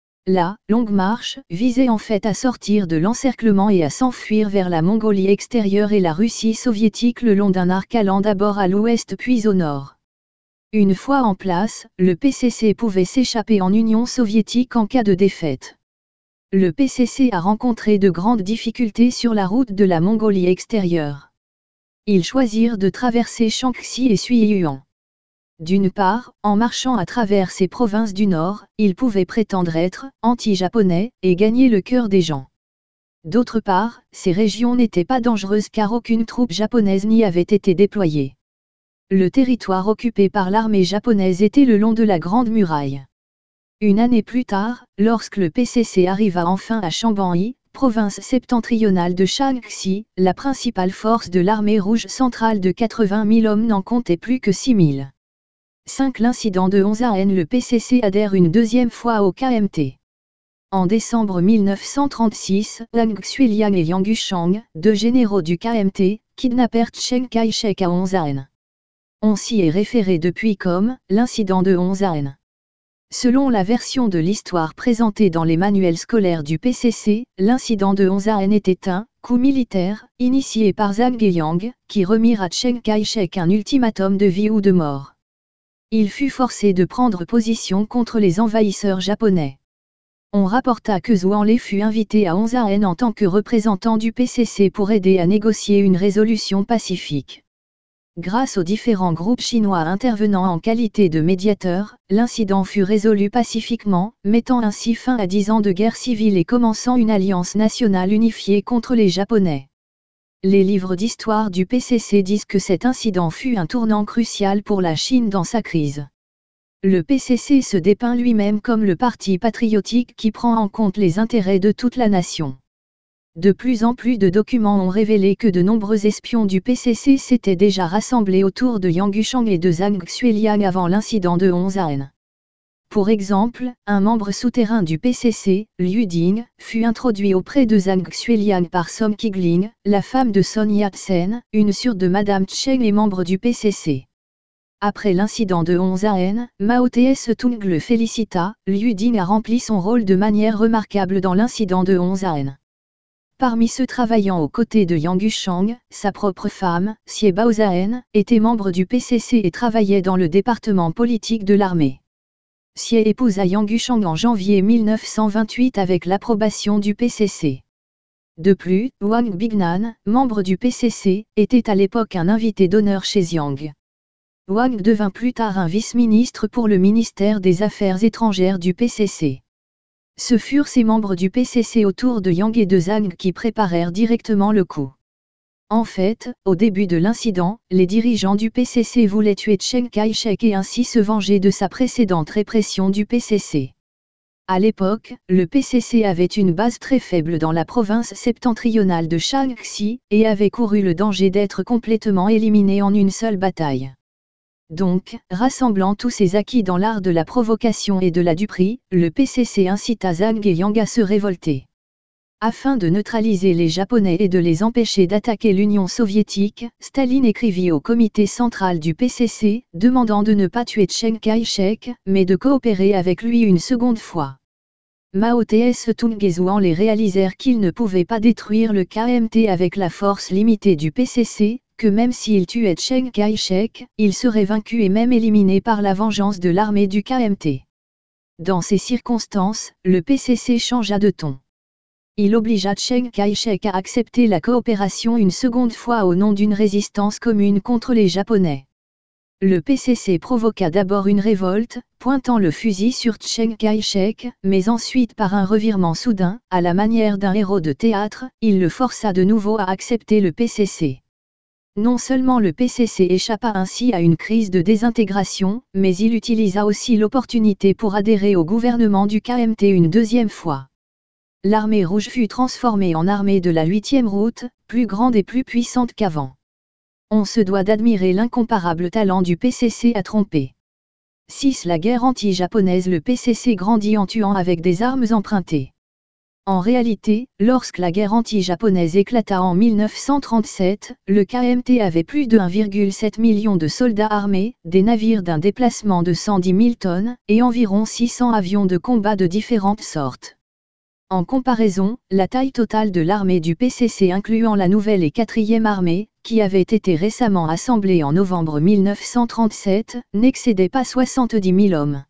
La « longue marche » visait en fait à sortir de l'encerclement et à s'enfuir vers la Mongolie extérieure et la Russie soviétique le long d'un arc allant d'abord à l'ouest puis au nord. Une fois en place, le P C C pouvait s'échapper en Union soviétique en cas de défaite. Le P C C a rencontré de grandes difficultés sur la route de la Mongolie extérieure. Ils choisirent de traverser Shaanxi et Suiyuan. D'une part, en marchant à travers ces provinces du Nord, ils pouvaient prétendre être anti-japonais et gagner le cœur des gens. D'autre part, ces régions n'étaient pas dangereuses car aucune troupe japonaise n'y avait été déployée. Le territoire occupé par l'armée japonaise était le long de la Grande Muraille. Une année plus tard, lorsque le P C C arriva enfin à Changban-yi, province septentrionale de Shaanxi, la principale force de l'armée rouge centrale de quatre-vingt mille hommes n'en comptait plus que six mille. cinq L'incident de Onzaen, le P C C adhère une deuxième fois au K M T. En décembre mille neuf cent trente-six, Wang Xueliang et Yang Yushang, deux généraux du K M T, kidnappèrent Chiang Kai-shek à Onzaen. On s'y est référé depuis comme « l'incident de Onzaen ». Selon la version de l'histoire présentée dans les manuels scolaires du P C C, l'incident de Onzaen était un « coup militaire » initié par Zhang et Yang, qui remirent à Chiang Kai-shek un ultimatum de vie ou de mort. Il fut forcé de prendre position contre les envahisseurs japonais. On rapporta que Zhuang Lei fut invité à Onzaen en tant que représentant du P C C pour aider à négocier une résolution pacifique. Grâce aux différents groupes chinois intervenant en qualité de médiateurs, l'incident fut résolu pacifiquement, mettant ainsi fin à dix ans de guerre civile et commençant une alliance nationale unifiée contre les Japonais. Les livres d'histoire du P C C disent que cet incident fut un tournant crucial pour la Chine dans sa crise. Le P C C se dépeint lui-même comme le parti patriotique qui prend en compte les intérêts de toute la nation. De plus en plus de documents ont révélé que de nombreux espions du P C C s'étaient déjà rassemblés autour de Yang Yushang et de Zhang Xueliang avant l'incident de Onzaen. Pour exemple, un membre souterrain du P C C, Liu Ding, fut introduit auprès de Zhang Xueliang par Song Qigling, la femme de Sun Yat-sen, une sûre de Madame Cheng et membre du P C C. Après l'incident de Onzaen, Mao Tse-tung le félicita, Liu Ding a rempli son rôle de manière remarquable dans l'incident de Onzaen. Parmi ceux travaillant aux côtés de Yang Yushang, sa propre femme, Xie Baozaen, était membre du P C C et travaillait dans le département politique de l'armée. Xie épousa Yang Yushang en janvier mille neuf cent vingt-huit avec l'approbation du P C C. De plus, Wang Bingnan, membre du P C C, était à l'époque un invité d'honneur chez Yang. Wang devint plus tard un vice-ministre pour le ministère des Affaires étrangères du P C C. Ce furent ces membres du P C C autour de Yang et de Zhang qui préparèrent directement le coup. En fait, au début de l'incident, les dirigeants du P C C voulaient tuer Chiang Kai-shek et ainsi se venger de sa précédente répression du P C C. À l'époque, le P C C avait une base très faible dans la province septentrionale de Shaanxi, et avait couru le danger d'être complètement éliminé en une seule bataille. Donc, rassemblant tous ses acquis dans l'art de la provocation et de la duperie, le P C C incita Zhang et Yang à se révolter. Afin de neutraliser les Japonais et de les empêcher d'attaquer l'Union soviétique, Staline écrivit au comité central du P C C, demandant de ne pas tuer Chiang Kai-shek, mais de coopérer avec lui une seconde fois. Mao Tse-tung et Zhuang les réalisèrent qu'ils ne pouvaient pas détruire le K M T avec la force limitée du P C C, que même s'ils tuaient Chiang Kai-shek, ils seraient vaincus et même éliminés par la vengeance de l'armée du K M T. Dans ces circonstances, le P C C changea de ton. Il obligea Chiang Kai-shek à accepter la coopération une seconde fois au nom d'une résistance commune contre les Japonais. Le P C C provoqua d'abord une révolte, pointant le fusil sur Chiang Kai-shek, mais ensuite par un revirement soudain, à la manière d'un héros de théâtre, il le força de nouveau à accepter le P C C. Non seulement le P C C échappa ainsi à une crise de désintégration, mais il utilisa aussi l'opportunité pour adhérer au gouvernement du K M T une deuxième fois. L'armée rouge fut transformée en armée de la huitième route, plus grande et plus puissante qu'avant. On se doit d'admirer l'incomparable talent du P C C à tromper. six La guerre anti-japonaise. Le P C C grandit en tuant avec des armes empruntées. En réalité, lorsque la guerre anti-japonaise éclata en mille neuf cent trente-sept, le K M T avait plus de un virgule sept million de soldats armés, des navires d'un déplacement de cent dix mille tonnes, et environ six cents avions de combat de différentes sortes. En comparaison, la taille totale de l'armée du P C C incluant la nouvelle et quatrième armée, qui avait été récemment assemblée en novembre mille neuf cent trente-sept, n'excédait pas soixante-dix mille hommes.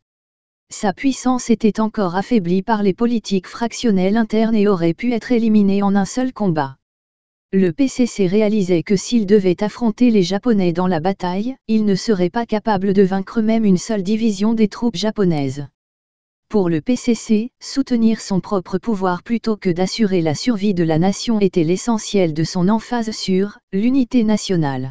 Sa puissance était encore affaiblie par les politiques fractionnelles internes et aurait pu être éliminée en un seul combat. Le P C C réalisait que s'il devait affronter les Japonais dans la bataille, il ne serait pas capable de vaincre même une seule division des troupes japonaises. Pour le P C C, soutenir son propre pouvoir plutôt que d'assurer la survie de la nation était l'essentiel de son emphase sur l'unité nationale.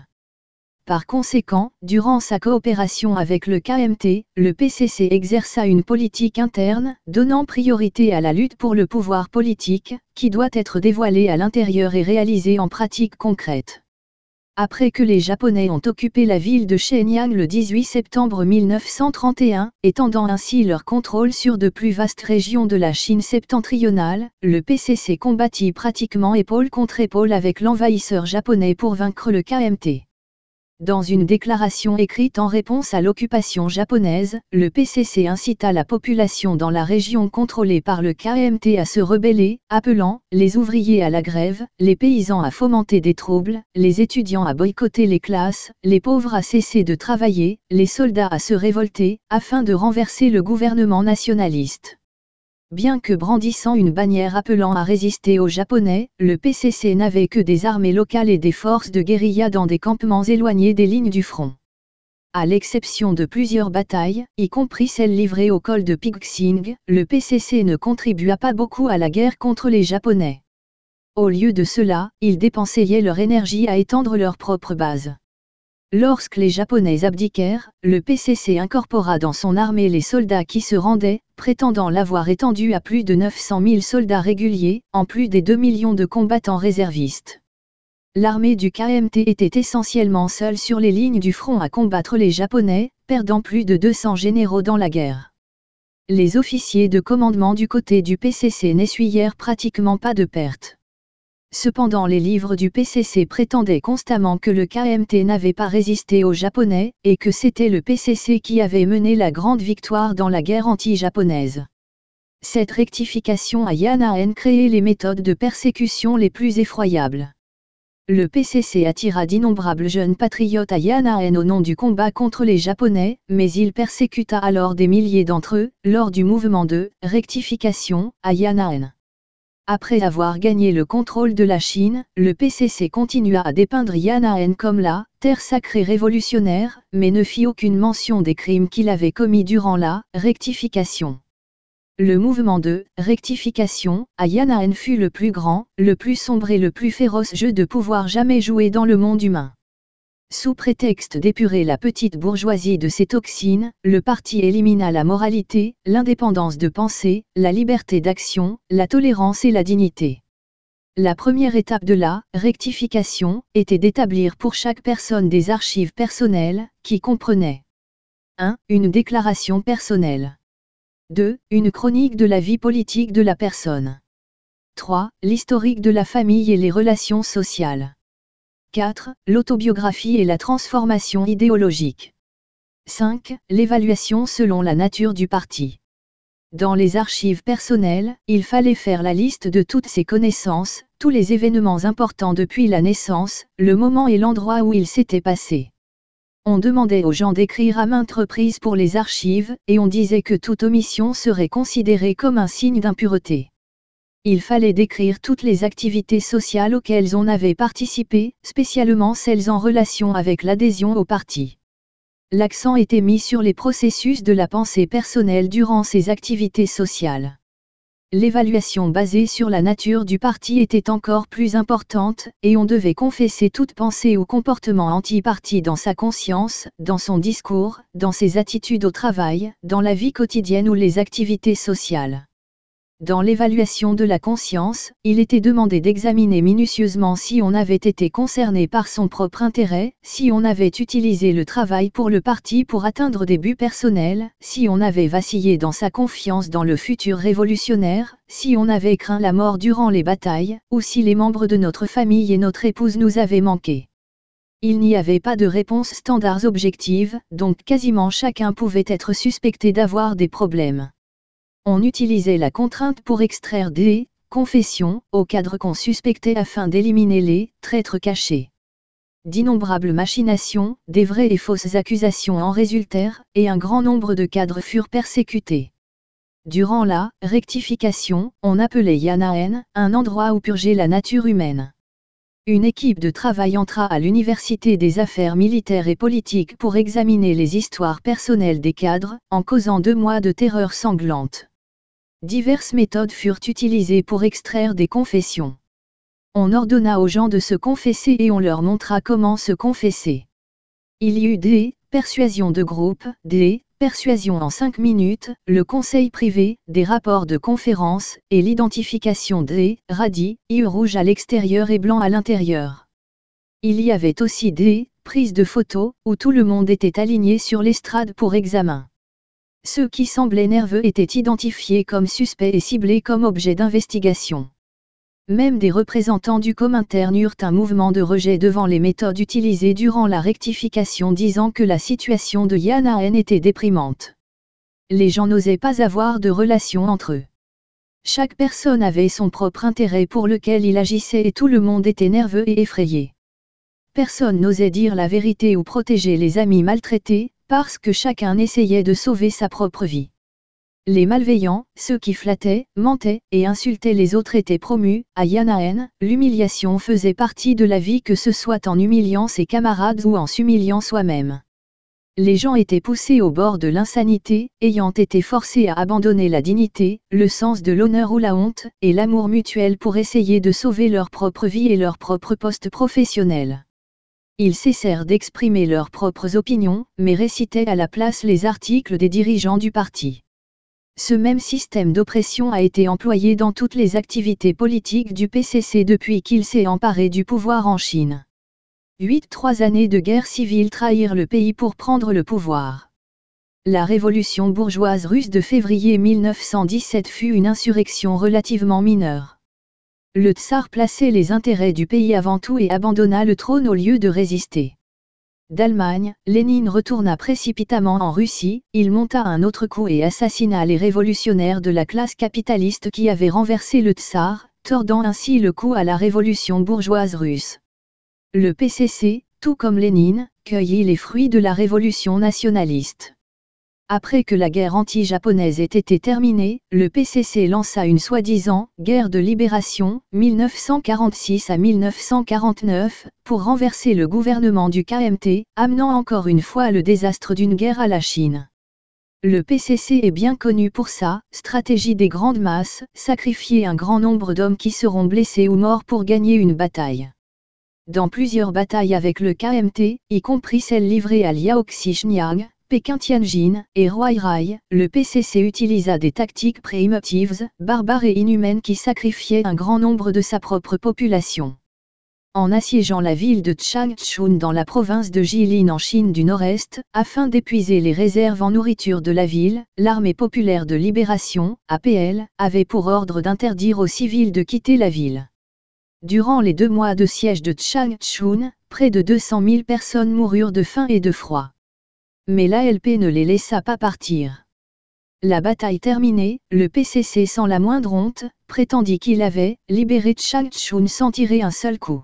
Par conséquent, durant sa coopération avec le K M T, le P C C exerça une politique interne, donnant priorité à la lutte pour le pouvoir politique, qui doit être dévoilée à l'intérieur et réalisée en pratique concrète. Après que les Japonais ont occupé la ville de Shenyang le dix-huit septembre mille neuf cent trente et un, étendant ainsi leur contrôle sur de plus vastes régions de la Chine septentrionale, le P C C combattit pratiquement épaule contre épaule avec l'envahisseur japonais pour vaincre le K M T. Dans une déclaration écrite en réponse à l'occupation japonaise, le P C C incita la population dans la région contrôlée par le K M T à se rebeller, appelant les ouvriers à la grève, les paysans à fomenter des troubles, les étudiants à boycotter les classes, les pauvres à cesser de travailler, les soldats à se révolter, afin de renverser le gouvernement nationaliste. Bien que brandissant une bannière appelant à résister aux Japonais, le P C C n'avait que des armées locales et des forces de guérilla dans des campements éloignés des lignes du front. À l'exception de plusieurs batailles, y compris celle livrée au col de Pigxing, le P C C ne contribua pas beaucoup à la guerre contre les Japonais. Au lieu de cela, ils dépensaient leur énergie à étendre leur propre base. Lorsque les Japonais abdiquèrent, le P C C incorpora dans son armée les soldats qui se rendaient, prétendant l'avoir étendue à plus de neuf cent mille soldats réguliers, en plus des deux millions de combattants réservistes. L'armée du K M T était essentiellement seule sur les lignes du front à combattre les Japonais, perdant plus de deux cents généraux dans la guerre. Les officiers de commandement du côté du P C C n'essuyèrent pratiquement pas de pertes. Cependant les livres du P C C prétendaient constamment que le K M T n'avait pas résisté aux Japonais, et que c'était le P C C qui avait mené la grande victoire dans la guerre anti-japonaise. Cette rectification a Yan'an créé les méthodes de persécution les plus effroyables. Le P C C attira d'innombrables jeunes patriotes à Yan'an au nom du combat contre les Japonais, mais il persécuta alors des milliers d'entre eux, lors du mouvement de « rectification » à Yan'an. Après avoir gagné le contrôle de la Chine, le P C C continua à dépeindre Yan'an comme la « terre sacrée révolutionnaire », mais ne fit aucune mention des crimes qu'il avait commis durant la « rectification ». Le mouvement de « rectification » à Yan'an fut le plus grand, le plus sombre et le plus féroce jeu de pouvoir jamais joué dans le monde humain. Sous prétexte d'épurer la petite bourgeoisie de ses toxines, le parti élimina la moralité, l'indépendance de pensée, la liberté d'action, la tolérance et la dignité. La première étape de la rectification était d'établir pour chaque personne des archives personnelles, qui comprenaient un. Une déclaration personnelle. deux. Une chronique de la vie politique de la personne. trois. L'historique de la famille et les relations sociales. quatre. L'autobiographie et la transformation idéologique. cinq. L'évaluation selon la nature du parti. Dans les archives personnelles, il fallait faire la liste de toutes ses connaissances, tous les événements importants depuis la naissance, le moment et l'endroit où ils s'étaient passés. On demandait aux gens d'écrire à maintes reprises pour les archives, et on disait que toute omission serait considérée comme un signe d'impureté. Il fallait décrire toutes les activités sociales auxquelles on avait participé, spécialement celles en relation avec l'adhésion au parti. L'accent était mis sur les processus de la pensée personnelle durant ces activités sociales. L'évaluation basée sur la nature du parti était encore plus importante, et on devait confesser toute pensée ou comportement anti-parti dans sa conscience, dans son discours, dans ses attitudes au travail, dans la vie quotidienne ou les activités sociales. Dans l'évaluation de la conscience, il était demandé d'examiner minutieusement si on avait été concerné par son propre intérêt, si on avait utilisé le travail pour le parti pour atteindre des buts personnels, si on avait vacillé dans sa confiance dans le futur révolutionnaire, si on avait craint la mort durant les batailles, ou si les membres de notre famille et notre épouse nous avaient manqué. Il n'y avait pas de réponse standards objectives, donc quasiment chacun pouvait être suspecté d'avoir des problèmes. On utilisait la contrainte pour extraire des confessions au cadre qu'on suspectait afin d'éliminer les traîtres cachés. D'innombrables machinations, des vraies et fausses accusations en résultèrent, et un grand nombre de cadres furent persécutés. Durant la rectification, on appelait Yanaen, un endroit où purger la nature humaine. Une équipe de travail entra à l'Université des affaires militaires et politiques pour examiner les histoires personnelles des cadres, en causant deux mois de terreur sanglante. Diverses méthodes furent utilisées pour extraire des confessions. On ordonna aux gens de se confesser et on leur montra comment se confesser. Il y eut des persuasions de groupe, des persuasions en cinq minutes, le conseil privé, des rapports de conférence, et l'identification des radis, yeux rouges à l'extérieur et blancs à l'intérieur. Il y avait aussi des prises de photos, où tout le monde était aligné sur l'estrade pour examen. Ceux qui semblaient nerveux étaient identifiés comme suspects et ciblés comme objets d'investigation. Même des représentants du Comintern eurent un mouvement de rejet devant les méthodes utilisées durant la rectification, disant que la situation de Yanaen était déprimante. Les gens n'osaient pas avoir de relation entre eux. Chaque personne avait son propre intérêt pour lequel il agissait et tout le monde était nerveux et effrayé. Personne n'osait dire la vérité ou protéger les amis maltraités, parce que chacun essayait de sauver sa propre vie. Les malveillants, ceux qui flattaient, mentaient et insultaient les autres étaient promus. À Yanaen, l'humiliation faisait partie de la vie, que ce soit en humiliant ses camarades ou en s'humiliant soi-même. Les gens étaient poussés au bord de l'insanité, ayant été forcés à abandonner la dignité, le sens de l'honneur ou la honte, et l'amour mutuel pour essayer de sauver leur propre vie et leur propre poste professionnel. Ils cessèrent d'exprimer leurs propres opinions, mais récitaient à la place les articles des dirigeants du parti. Ce même système d'oppression a été employé dans toutes les activités politiques du P C C depuis qu'il s'est emparé du pouvoir en Chine. Huit Trois années de guerre civile trahirent le pays pour prendre le pouvoir. La révolution bourgeoise russe de février mille neuf cent dix-sept fut une insurrection relativement mineure. Le tsar plaçait les intérêts du pays avant tout et abandonna le trône au lieu de résister. D'Allemagne, Lénine retourna précipitamment en Russie, il monta un autre coup et assassina les révolutionnaires de la classe capitaliste qui avaient renversé le tsar, tordant ainsi le cou à la révolution bourgeoise russe. Le P C C, tout comme Lénine, cueillit les fruits de la révolution nationaliste. Après que la guerre anti-japonaise ait été terminée, le P C C lança une soi-disant « guerre de libération » mille neuf cent quarante-six à mille neuf cent quarante-neuf, pour renverser le gouvernement du K M T, amenant encore une fois le désastre d'une guerre à la Chine. Le P C C est bien connu pour sa stratégie des grandes masses, sacrifier un grand nombre d'hommes qui seront blessés ou morts pour gagner une bataille. Dans plusieurs batailles avec le K M T, y compris celle livrée à Liaoxi-Xinjiang, Pékin-Tianjin et Roirai, le P C C utilisa des tactiques primitives, barbares et inhumaines qui sacrifiaient un grand nombre de sa propre population. En assiégeant la ville de Changchun dans la province de Jilin en Chine du Nord-Est, afin d'épuiser les réserves en nourriture de la ville, l'Armée populaire de libération, A P L, avait pour ordre d'interdire aux civils de quitter la ville. Durant les deux mois de siège de Changchun, près de deux cent mille personnes moururent de faim et de froid. Mais l'A L P ne les laissa pas partir. La bataille terminée, le P C C sans la moindre honte, prétendit qu'il avait libéré Changchun sans tirer un seul coup.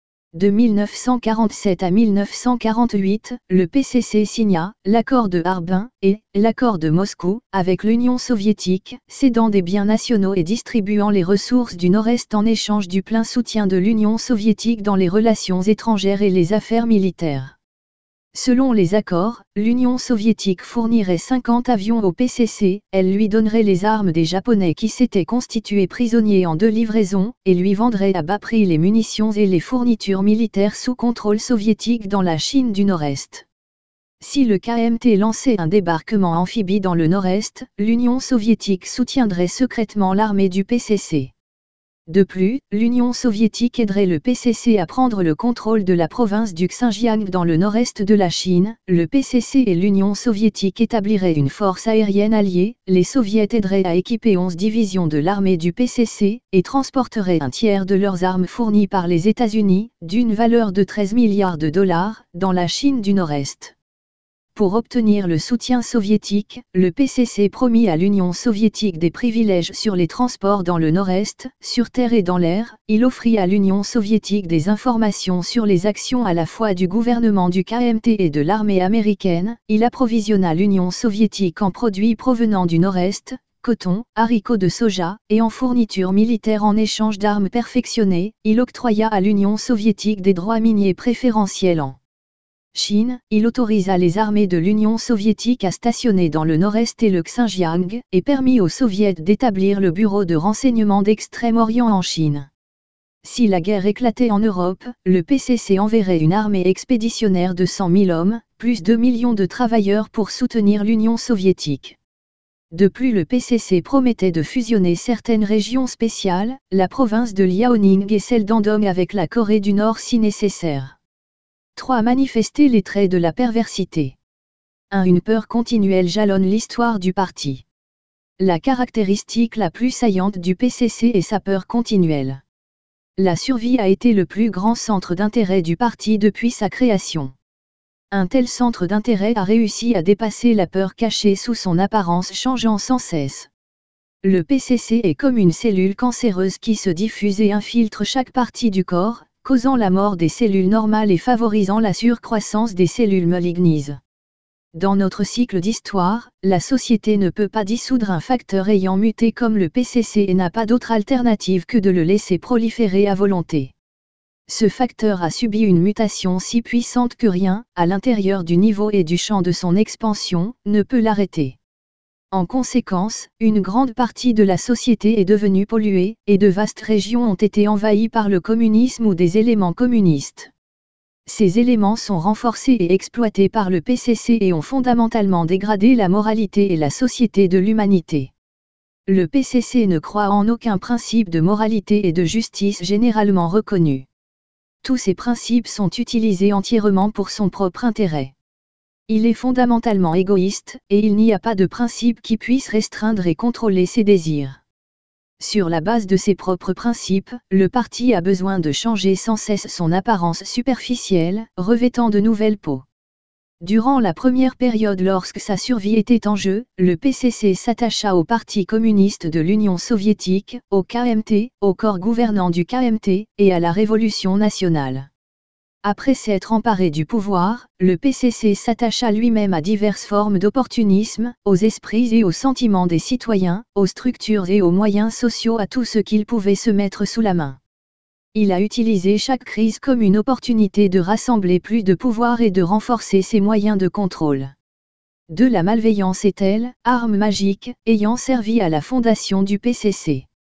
De mille neuf cent quarante-sept à mille neuf cent quarante-huit, le P C C signa l'accord de Harbin et l'accord de Moscou avec l'Union soviétique, cédant des biens nationaux et distribuant les ressources du Nord-Est en échange du plein soutien de l'Union soviétique dans les relations étrangères et les affaires militaires. Selon les accords, l'Union soviétique fournirait cinquante avions au P C C, elle lui donnerait les armes des Japonais qui s'étaient constitués prisonniers en deux livraisons, et lui vendrait à bas prix les munitions et les fournitures militaires sous contrôle soviétique dans la Chine du Nord-Est. Si le K M T lançait un débarquement amphibie dans le Nord-Est, l'Union soviétique soutiendrait secrètement l'armée du P C C. De plus, l'Union soviétique aiderait le P C C à prendre le contrôle de la province du Xinjiang dans le nord-est de la Chine. Le P C C et l'Union soviétique établiraient une force aérienne alliée, les soviets aideraient à équiper onze divisions de l'armée du P C C, et transporteraient un tiers de leurs armes fournies par les États-Unis, d'une valeur de treize milliards de dollars, dans la Chine du Nord-Est. Pour obtenir le soutien soviétique, le P C C promit à l'Union soviétique des privilèges sur les transports dans le Nord-Est, sur terre et dans l'air. Il offrit à l'Union soviétique des informations sur les actions à la fois du gouvernement du K M T et de l'armée américaine. Il approvisionna l'Union soviétique en produits provenant du Nord-Est, coton, haricots de soja, et en fournitures militaires en échange d'armes perfectionnées. Il octroya à l'Union soviétique des droits miniers préférentiels en Chine. Il autorisa les armées de l'Union soviétique à stationner dans le Nord-Est et le Xinjiang, et permit aux soviets d'établir le bureau de renseignement d'Extrême-Orient en Chine. Si la guerre éclatait en Europe, le P C C enverrait une armée expéditionnaire de cent mille hommes, plus deux millions de travailleurs pour soutenir l'Union soviétique. De plus, le P C C promettait de fusionner certaines régions spéciales, la province de Liaoning et celle d'Andong avec la Corée du Nord si nécessaire. trois. Manifester les traits de la perversité. un. Une peur continuelle jalonne l'histoire du parti. La caractéristique la plus saillante du P C C est sa peur continuelle. La survie a été le plus grand centre d'intérêt du parti depuis sa création. Un tel centre d'intérêt a réussi à dépasser la peur cachée sous son apparence changeant sans cesse. Le P C C est comme une cellule cancéreuse qui se diffuse et infiltre chaque partie du corps, causant la mort des cellules normales et favorisant la surcroissance des cellules malignes. Dans notre cycle d'histoire, la société ne peut pas dissoudre un facteur ayant muté comme le P C C et n'a pas d'autre alternative que de le laisser proliférer à volonté. Ce facteur a subi une mutation si puissante que rien, à l'intérieur du niveau et du champ de son expansion, ne peut l'arrêter. En conséquence, une grande partie de la société est devenue polluée, et de vastes régions ont été envahies par le communisme ou des éléments communistes. Ces éléments sont renforcés et exploités par le P C C et ont fondamentalement dégradé la moralité et la société de l'humanité. Le P C C ne croit en aucun principe de moralité et de justice généralement reconnu. Tous ces principes sont utilisés entièrement pour son propre intérêt. Il est fondamentalement égoïste, et il n'y a pas de principe qui puisse restreindre et contrôler ses désirs. Sur la base de ses propres principes, le parti a besoin de changer sans cesse son apparence superficielle, revêtant de nouvelles peaux. Durant la première période lorsque sa survie était en jeu, le P C C s'attacha au Parti communiste de l'Union soviétique, au K M T, au corps gouvernant du K M T, et à la Révolution nationale. Après s'être emparé du pouvoir, le P C C s'attacha lui-même à diverses formes d'opportunisme, aux esprits et aux sentiments des citoyens, aux structures et aux moyens sociaux, à tout ce qu'il pouvait se mettre sous la main. Il a utilisé chaque crise comme une opportunité de rassembler plus de pouvoir et de renforcer ses moyens de contrôle. deux. La malveillance est-elle, arme magique, ayant servi à la fondation du P C C.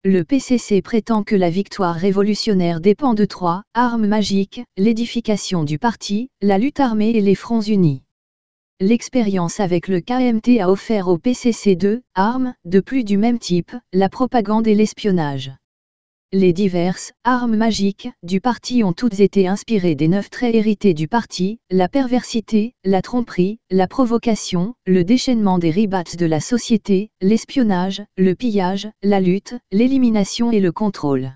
Le P C C prétend que la victoire révolutionnaire dépend de trois armes magiques, l'édification du parti, la lutte armée et les fronts unis. L'expérience avec le K M T a offert au P C C deux armes, de plus du même type, la propagande et l'espionnage. Les diverses armes magiques du parti ont toutes été inspirées des neuf traits hérités du parti, la perversité, la tromperie, la provocation, le déchaînement des ribats de la société, l'espionnage, le pillage, la lutte, l'élimination et le contrôle.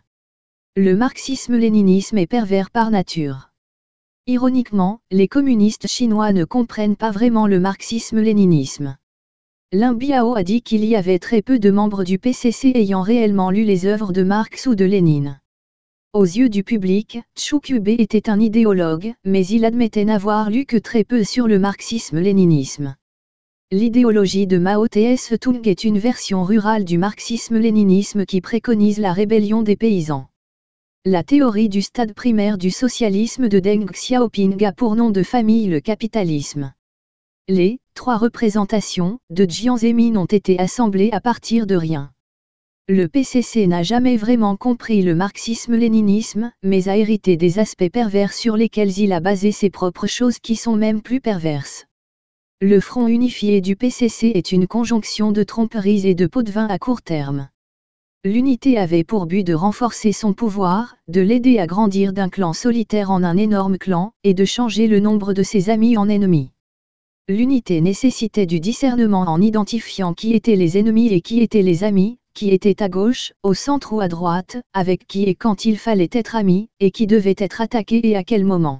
Le marxisme-léninisme est pervers par nature. Ironiquement, les communistes chinois ne comprennent pas vraiment le marxisme-léninisme. Lin Biao a dit qu'il y avait très peu de membres du P C C ayant réellement lu les œuvres de Marx ou de Lénine. Aux yeux du public, Chu Qubei était un idéologue, mais il admettait n'avoir lu que très peu sur le marxisme-léninisme. L'idéologie de Mao Tse-tung est une version rurale du marxisme-léninisme qui préconise la rébellion des paysans. La théorie du stade primaire du socialisme de Deng Xiaoping a pour nom de famille le capitalisme. Les trois représentations de Jiang Zemin ont été assemblées à partir de rien. Le P C C n'a jamais vraiment compris le marxisme-léninisme, mais a hérité des aspects pervers sur lesquels il a basé ses propres choses qui sont même plus perverses. Le front unifié du P C C est une conjonction de tromperies et de pots de vin à court terme. L'unité avait pour but de renforcer son pouvoir, de l'aider à grandir d'un clan solitaire en un énorme clan, et de changer le nombre de ses amis en ennemis. L'unité nécessitait du discernement en identifiant qui étaient les ennemis et qui étaient les amis, qui était à gauche, au centre ou à droite, avec qui et quand il fallait être ami, et qui devait être attaqué et à quel moment.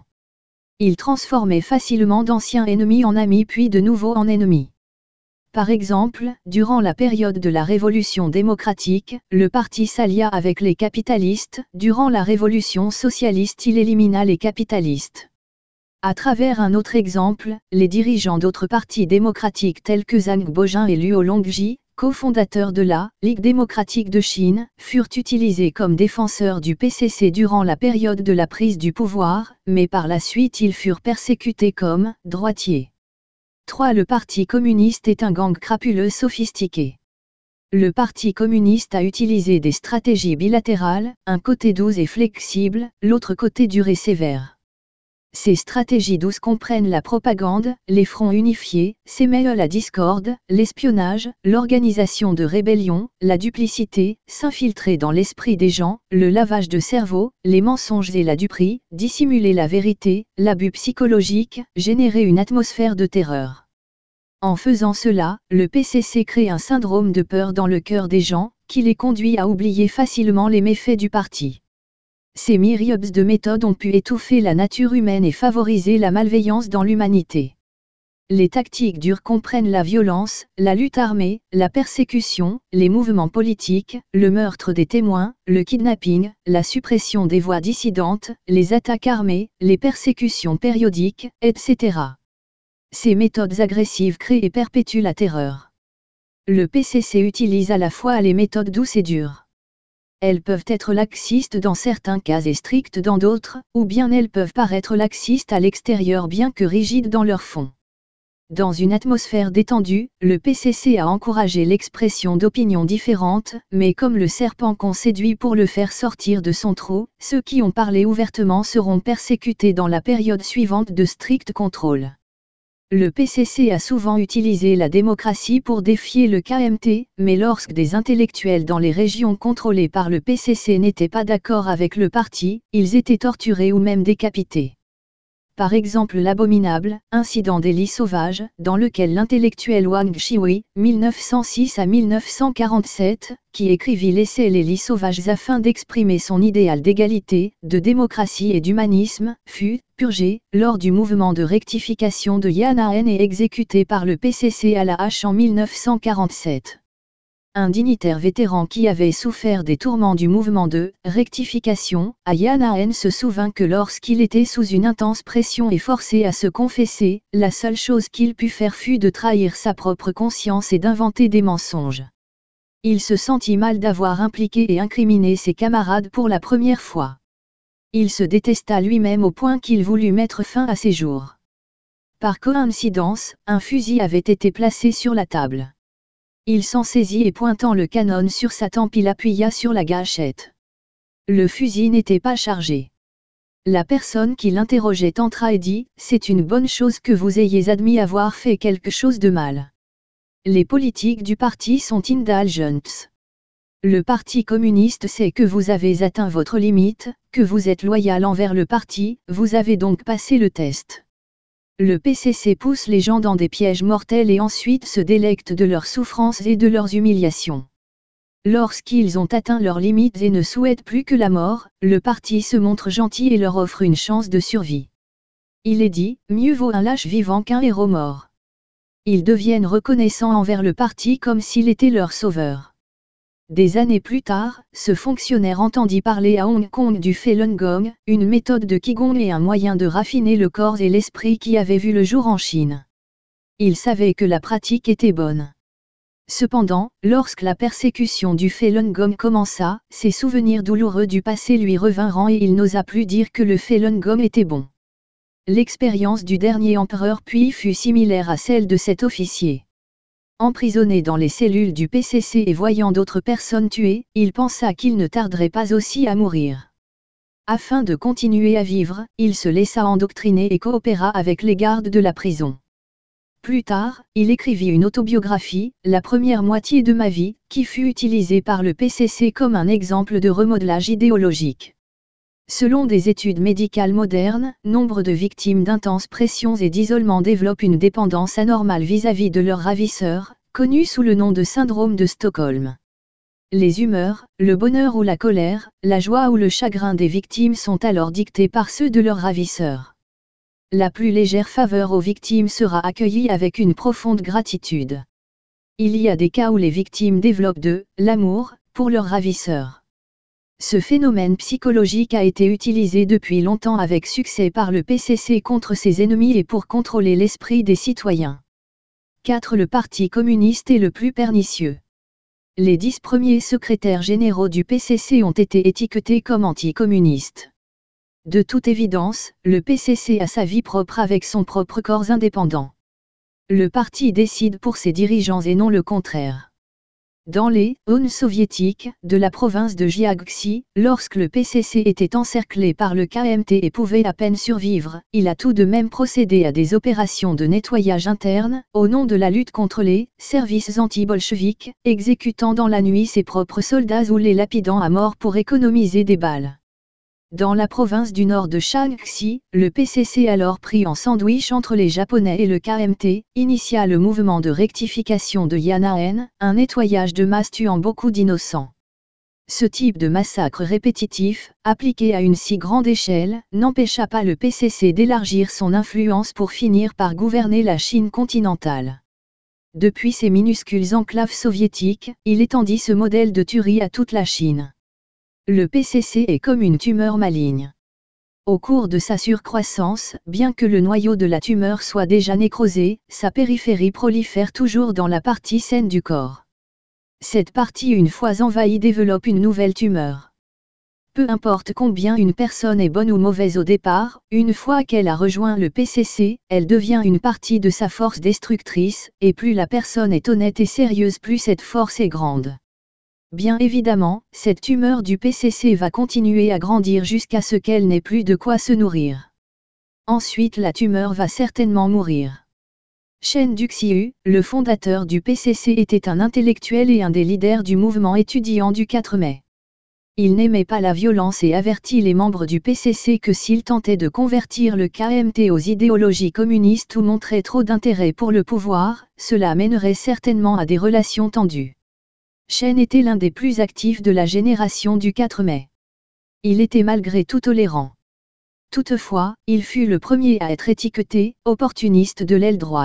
Il transformait facilement d'anciens ennemis en amis puis de nouveaux en ennemis. Par exemple, durant la période de la Révolution démocratique, le parti s'allia avec les capitalistes, durant la Révolution socialiste il élimina les capitalistes. À travers un autre exemple, les dirigeants d'autres partis démocratiques tels que Zhang Bojin et Luo Longji, cofondateurs de la Ligue démocratique de Chine, furent utilisés comme défenseurs du P C C durant la période de la prise du pouvoir, mais par la suite ils furent persécutés comme droitiers. trois. Le Parti communiste est un gang crapuleux sophistiqué. Le Parti communiste a utilisé des stratégies bilatérales, un côté doux et flexible, l'autre côté dur et sévère. Ces stratégies douces comprennent la propagande, les fronts unifiés, s'émêlent la discorde, l'espionnage, l'organisation de rébellions, la duplicité, s'infiltrer dans l'esprit des gens, le lavage de cerveau, les mensonges et la duperie, dissimuler la vérité, l'abus psychologique, générer une atmosphère de terreur. En faisant cela, le P C C crée un syndrome de peur dans le cœur des gens, qui les conduit à oublier facilement les méfaits du parti. Ces myriades de méthodes ont pu étouffer la nature humaine et favoriser la malveillance dans l'humanité. Les tactiques dures comprennent la violence, la lutte armée, la persécution, les mouvements politiques, le meurtre des témoins, le kidnapping, la suppression des voix dissidentes, les attaques armées, les persécutions périodiques, et cetera. Ces méthodes agressives créent et perpétuent la terreur. Le P C C utilise à la fois les méthodes douces et dures. Elles peuvent être laxistes dans certains cas et strictes dans d'autres, ou bien elles peuvent paraître laxistes à l'extérieur bien que rigides dans leur fond. Dans une atmosphère détendue, le P C C a encouragé l'expression d'opinions différentes, mais comme le serpent qu'on séduit pour le faire sortir de son trou, ceux qui ont parlé ouvertement seront persécutés dans la période suivante de strict contrôle. Le P C C a souvent utilisé la démocratie pour défier le K M T, mais lorsque des intellectuels dans les régions contrôlées par le P C C n'étaient pas d'accord avec le parti, ils étaient torturés ou même décapités. Par exemple l'abominable incident des lits sauvages, dans lequel l'intellectuel Wang Xihui, mille neuf cent six à mille neuf cent quarante-sept, qui écrivit l'essai Les lits sauvages afin d'exprimer son idéal d'égalité, de démocratie et d'humanisme, fut purgé lors du mouvement de rectification de Yan'an et exécuté par le P C C à la hache en mille neuf cent quarante-sept. Un dignitaire vétéran qui avait souffert des tourments du mouvement de rectification à Yan'an se souvint que lorsqu'il était sous une intense pression et forcé à se confesser, la seule chose qu'il put faire fut de trahir sa propre conscience et d'inventer des mensonges. Il se sentit mal d'avoir impliqué et incriminé ses camarades pour la première fois. Il se détesta lui-même au point qu'il voulut mettre fin à ses jours. Par coïncidence, un fusil avait été placé sur la table. Il s'en saisit et pointant le canon sur sa tempe il appuya sur la gâchette. Le fusil n'était pas chargé. La personne qui l'interrogeait entra et dit « C'est une bonne chose que vous ayez admis avoir fait quelque chose de mal. Les politiques du parti sont indulgentes. Le parti communiste sait que vous avez atteint votre limite, que vous êtes loyal envers le parti, vous avez donc passé le test. Le P C C pousse les gens dans des pièges mortels et ensuite se délecte de leurs souffrances et de leurs humiliations. Lorsqu'ils ont atteint leurs limites et ne souhaitent plus que la mort, le parti se montre gentil et leur offre une chance de survie. Il est dit, mieux vaut un lâche vivant qu'un héros mort. Ils deviennent reconnaissants envers le parti comme s'il était leur sauveur. Des années plus tard, ce fonctionnaire entendit parler à Hong Kong du Falun Gong, une méthode de Qigong et un moyen de raffiner le corps et l'esprit qui avait vu le jour en Chine. Il savait que la pratique était bonne. Cependant, lorsque la persécution du Falun Gong commença, ses souvenirs douloureux du passé lui revinrent et il n'osa plus dire que le Falun Gong était bon. L'expérience du dernier empereur Puyi fut similaire à celle de cet officier. Emprisonné dans les cellules du P C C et voyant d'autres personnes tuées, il pensa qu'il ne tarderait pas aussi à mourir. Afin de continuer à vivre, il se laissa endoctriner et coopéra avec les gardes de la prison. Plus tard, il écrivit une autobiographie, La première moitié de ma vie, qui fut utilisée par le P C C comme un exemple de remodelage idéologique. Selon des études médicales modernes, nombre de victimes d'intenses pressions et d'isolement développent une dépendance anormale vis-à-vis de leurs ravisseurs, connue sous le nom de syndrome de Stockholm. Les humeurs, le bonheur ou la colère, la joie ou le chagrin des victimes sont alors dictés par ceux de leurs ravisseurs. La plus légère faveur aux victimes sera accueillie avec une profonde gratitude. Il y a des cas où les victimes développent de l'amour pour leurs ravisseurs. Ce phénomène psychologique a été utilisé depuis longtemps avec succès par le P C C contre ses ennemis et pour contrôler l'esprit des citoyens. quatre Le Parti communiste est le plus pernicieux. Les dix premiers secrétaires généraux du P C C ont été étiquetés comme anticommunistes. De toute évidence, le P C C a sa vie propre avec son propre corps indépendant. Le parti décide pour ses dirigeants et non le contraire. Dans les zones soviétiques de la province de Jiangxi, lorsque le P C C était encerclé par le K M T et pouvait à peine survivre, il a tout de même procédé à des opérations de nettoyage interne, au nom de la lutte contre les services anti-bolcheviques, exécutant dans la nuit ses propres soldats ou les lapidant à mort pour économiser des balles. Dans la province du nord de Shaanxi, le P C C alors pris en sandwich entre les Japonais et le K M T, initia le mouvement de rectification de Yan'an, un nettoyage de masse tuant beaucoup d'innocents. Ce type de massacre répétitif, appliqué à une si grande échelle, n'empêcha pas le P C C d'élargir son influence pour finir par gouverner la Chine continentale. Depuis ces minuscules enclaves soviétiques, il étendit ce modèle de tuerie à toute la Chine. Le P C C est comme une tumeur maligne. Au cours de sa surcroissance, bien que le noyau de la tumeur soit déjà nécrosé, sa périphérie prolifère toujours dans la partie saine du corps. Cette partie une fois envahie développe une nouvelle tumeur. Peu importe combien une personne est bonne ou mauvaise au départ, une fois qu'elle a rejoint le P C C, elle devient une partie de sa force destructrice, et plus la personne est honnête et sérieuse plus cette force est grande. Bien évidemment, cette tumeur du P C C va continuer à grandir jusqu'à ce qu'elle n'ait plus de quoi se nourrir. Ensuite la tumeur va certainement mourir. Chen Duxiu, le fondateur du P C C était un intellectuel et un des leaders du mouvement étudiant du quatre mai. Il n'aimait pas la violence et avertit les membres du P C C que s'ils tentaient de convertir le K M T aux idéologies communistes ou montraient trop d'intérêt pour le pouvoir, cela mènerait certainement à des relations tendues. Chen était l'un des plus actifs de la génération du quatre mai. Il était malgré tout tolérant. Toutefois, il fut le premier à être étiqueté « opportuniste de l'aile droite ».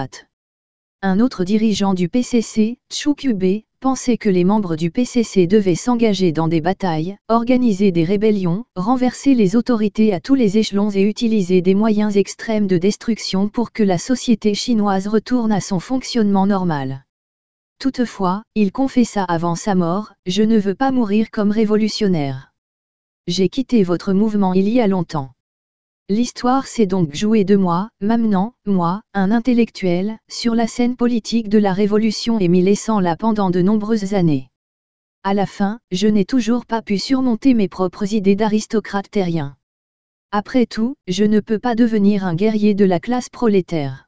Un autre dirigeant du P C C, Chu Qubei, pensait que les membres du P C C devaient s'engager dans des batailles, organiser des rébellions, renverser les autorités à tous les échelons et utiliser des moyens extrêmes de destruction pour que la société chinoise retourne à son fonctionnement normal. Toutefois, il confessa avant sa mort, « Je ne veux pas mourir comme révolutionnaire. J'ai quitté votre mouvement il y a longtemps. L'histoire s'est donc jouée de moi, m'amenant, moi, un intellectuel, sur la scène politique de la Révolution et m'y laissant là pendant de nombreuses années. À la fin, je n'ai toujours pas pu surmonter mes propres idées d'aristocrate terrien. Après tout, je ne peux pas devenir un guerrier de la classe prolétaire.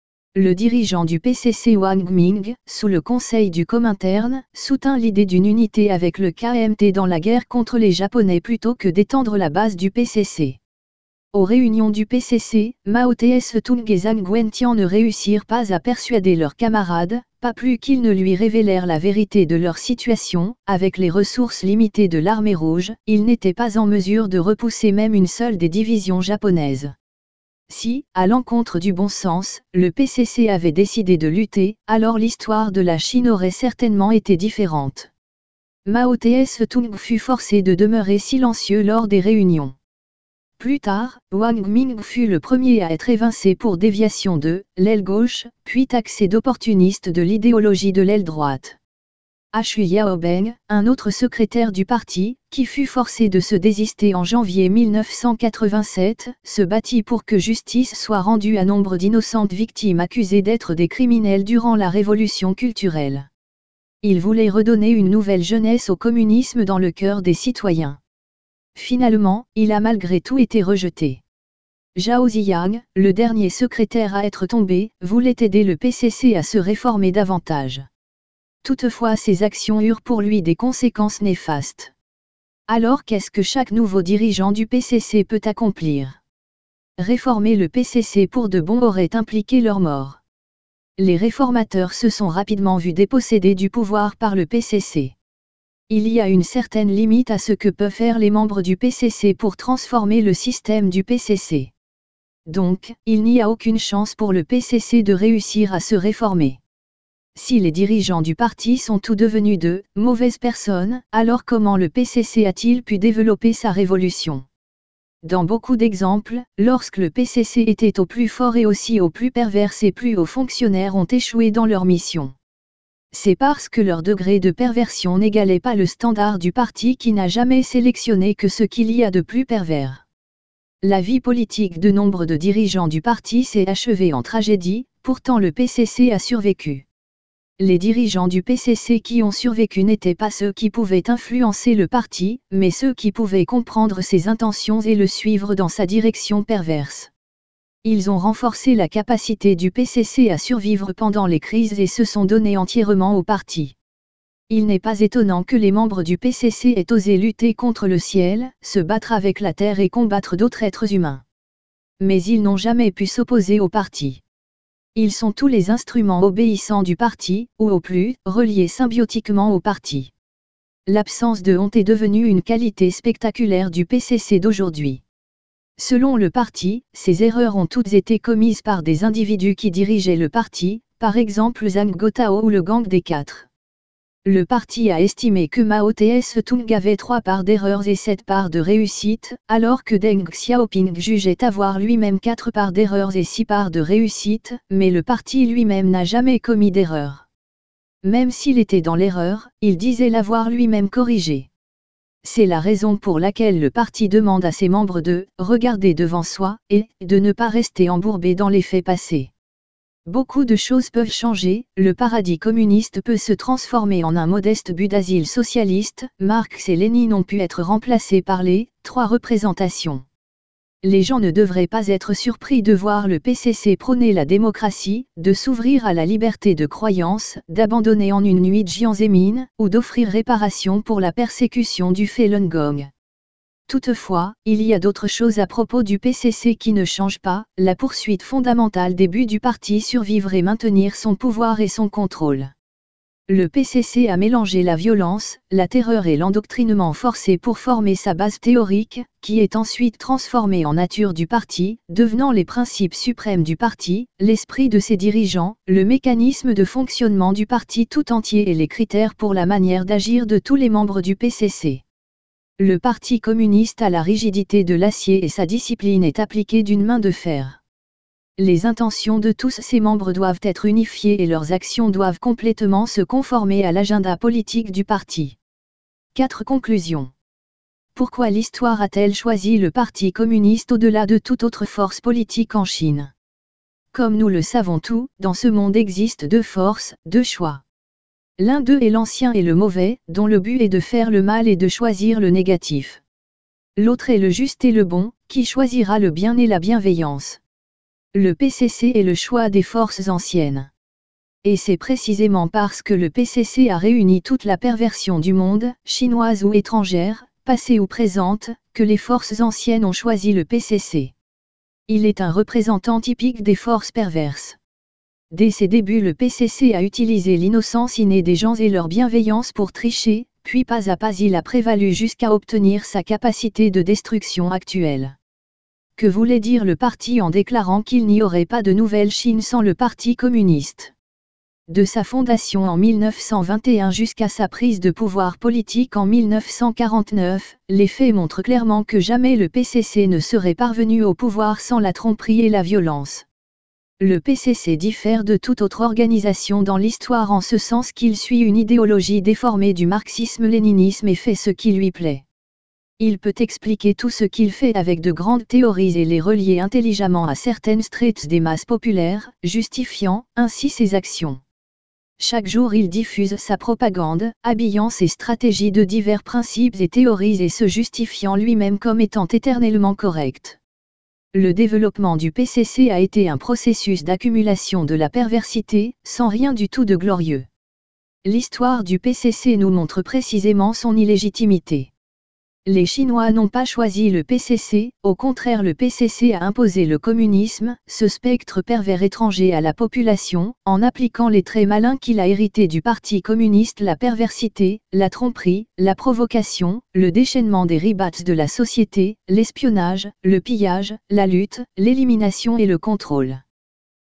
Le dirigeant du P C C Wang Ming, sous le conseil du Comintern, soutint l'idée d'une unité avec le K M T dans la guerre contre les Japonais plutôt que d'étendre la base du P C C. Aux réunions du P C C, Mao Tse-tung et Zhang Guentian ne réussirent pas à persuader leurs camarades, pas plus qu'ils ne lui révélèrent la vérité de leur situation. Avec les ressources limitées de l'armée rouge, ils n'étaient pas en mesure de repousser même une seule des divisions japonaises. Si, à l'encontre du bon sens, le P C C avait décidé de lutter, alors l'histoire de la Chine aurait certainement été différente. Mao Tse-tung fut forcé de demeurer silencieux lors des réunions. Plus tard, Wang Ming fut le premier à être évincé pour déviation de l'aile gauche, puis taxé d'opportuniste de l'idéologie de l'aile droite. Hu Yaobeng, un autre secrétaire du parti, qui fut forcé de se désister en janvier mille neuf cent quatre-vingt-sept, se battit pour que justice soit rendue à nombre d'innocentes victimes accusées d'être des criminels durant la révolution culturelle. Il voulait redonner une nouvelle jeunesse au communisme dans le cœur des citoyens. Finalement, il a malgré tout été rejeté. Zhao Ziyang, le dernier secrétaire à être tombé, voulait aider le P C C à se réformer davantage. Toutefois ces actions eurent pour lui des conséquences néfastes. Alors qu'est-ce que chaque nouveau dirigeant du P C C peut accomplir? Réformer le P C C pour de bon aurait impliqué leur mort. Les réformateurs se sont rapidement vus dépossédés du pouvoir par le P C C. Il y a une certaine limite à ce que peuvent faire les membres du P C C pour transformer le système du P C C. Donc, il n'y a aucune chance pour le P C C de réussir à se réformer. Si les dirigeants du parti sont tous devenus de mauvaises personnes, alors comment le P C C a-t-il pu développer sa révolution? Dans beaucoup d'exemples, lorsque le P C C était au plus fort et aussi au plus pervers, ses plus hauts fonctionnaires ont échoué dans leur mission. C'est parce que leur degré de perversion n'égalait pas le standard du parti qui n'a jamais sélectionné que ce qu'il y a de plus pervers. La vie politique de nombre de dirigeants du parti s'est achevée en tragédie, pourtant le P C C a survécu. Les dirigeants du P C C qui ont survécu n'étaient pas ceux qui pouvaient influencer le parti, mais ceux qui pouvaient comprendre ses intentions et le suivre dans sa direction perverse. Ils ont renforcé la capacité du P C C à survivre pendant les crises et se sont donnés entièrement au parti. Il n'est pas étonnant que les membres du P C C aient osé lutter contre le ciel, se battre avec la terre et combattre d'autres êtres humains. Mais ils n'ont jamais pu s'opposer au parti. Ils sont tous les instruments obéissants du parti, ou au plus, reliés symbiotiquement au parti. L'absence de honte est devenue une qualité spectaculaire du P C C d'aujourd'hui. Selon le parti, ces erreurs ont toutes été commises par des individus qui dirigeaient le parti, par exemple Zhang Guotao ou le Gang des Quatre. Le parti a estimé que Mao Tse-tung avait trois parts d'erreurs et sept parts de réussite, alors que Deng Xiaoping jugeait avoir lui-même quatre parts d'erreurs et six parts de réussite, mais le parti lui-même n'a jamais commis d'erreur. Même s'il était dans l'erreur, il disait l'avoir lui-même corrigée. C'est la raison pour laquelle le parti demande à ses membres de regarder devant soi et de ne pas rester embourbés dans les faits passés. Beaucoup de choses peuvent changer, le paradis communiste peut se transformer en un modeste but d'asile socialiste, Marx et Lénine ont pu être remplacés par les trois représentations. Les gens ne devraient pas être surpris de voir le P C C prôner la démocratie, de s'ouvrir à la liberté de croyance, d'abandonner en une nuit Jiang Zemin, ou d'offrir réparation pour la persécution du Falun Gong. Toutefois, il y a d'autres choses à propos du P C C qui ne changent pas, la poursuite fondamentale des buts du parti survivre et maintenir son pouvoir et son contrôle. Le P C C a mélangé la violence, la terreur et l'endoctrinement forcé pour former sa base théorique, qui est ensuite transformée en nature du parti, devenant les principes suprêmes du parti, l'esprit de ses dirigeants, le mécanisme de fonctionnement du parti tout entier et les critères pour la manière d'agir de tous les membres du P C C. Le Parti communiste a la rigidité de l'acier et sa discipline est appliquée d'une main de fer. Les intentions de tous ses membres doivent être unifiées et leurs actions doivent complètement se conformer à l'agenda politique du parti. quatre Conclusions. Pourquoi l'histoire a-t-elle choisi le Parti communiste au-delà de toute autre force politique en Chine? Comme nous le savons tous, dans ce monde existe deux forces, deux choix. L'un d'eux est l'ancien et le mauvais, dont le but est de faire le mal et de choisir le négatif. L'autre est le juste et le bon, qui choisira le bien et la bienveillance. Le P C C est le choix des forces anciennes. Et c'est précisément parce que le P C C a réuni toute la perversion du monde, chinoise ou étrangère, passée ou présente, que les forces anciennes ont choisi le P C C. Il est un représentant typique des forces perverses. Dès ses débuts, le P C C a utilisé l'innocence innée des gens et leur bienveillance pour tricher, puis pas à pas il a prévalu jusqu'à obtenir sa capacité de destruction actuelle. Que voulait dire le parti en déclarant qu'il n'y aurait pas de nouvelle Chine sans le Parti communiste? De sa fondation en mille neuf cent vingt et un jusqu'à sa prise de pouvoir politique en mille neuf cent quarante-neuf, les faits montrent clairement que jamais le P C C ne serait parvenu au pouvoir sans la tromperie et la violence. Le P C C diffère de toute autre organisation dans l'histoire en ce sens qu'il suit une idéologie déformée du marxisme-léninisme et fait ce qui lui plaît. Il peut expliquer tout ce qu'il fait avec de grandes théories et les relier intelligemment à certaines strates des masses populaires, justifiant ainsi ses actions. Chaque jour il diffuse sa propagande, habillant ses stratégies de divers principes et théories et se justifiant lui-même comme étant éternellement correct. Le développement du P C C a été un processus d'accumulation de la perversité, sans rien du tout de glorieux. L'histoire du P C C nous montre précisément son illégitimité. Les Chinois n'ont pas choisi le P C C, au contraire le P C C a imposé le communisme, ce spectre pervers étranger à la population, en appliquant les traits malins qu'il a hérités du Parti communiste: la perversité, la tromperie, la provocation, le déchaînement des ribats de la société, l'espionnage, le pillage, la lutte, l'élimination et le contrôle.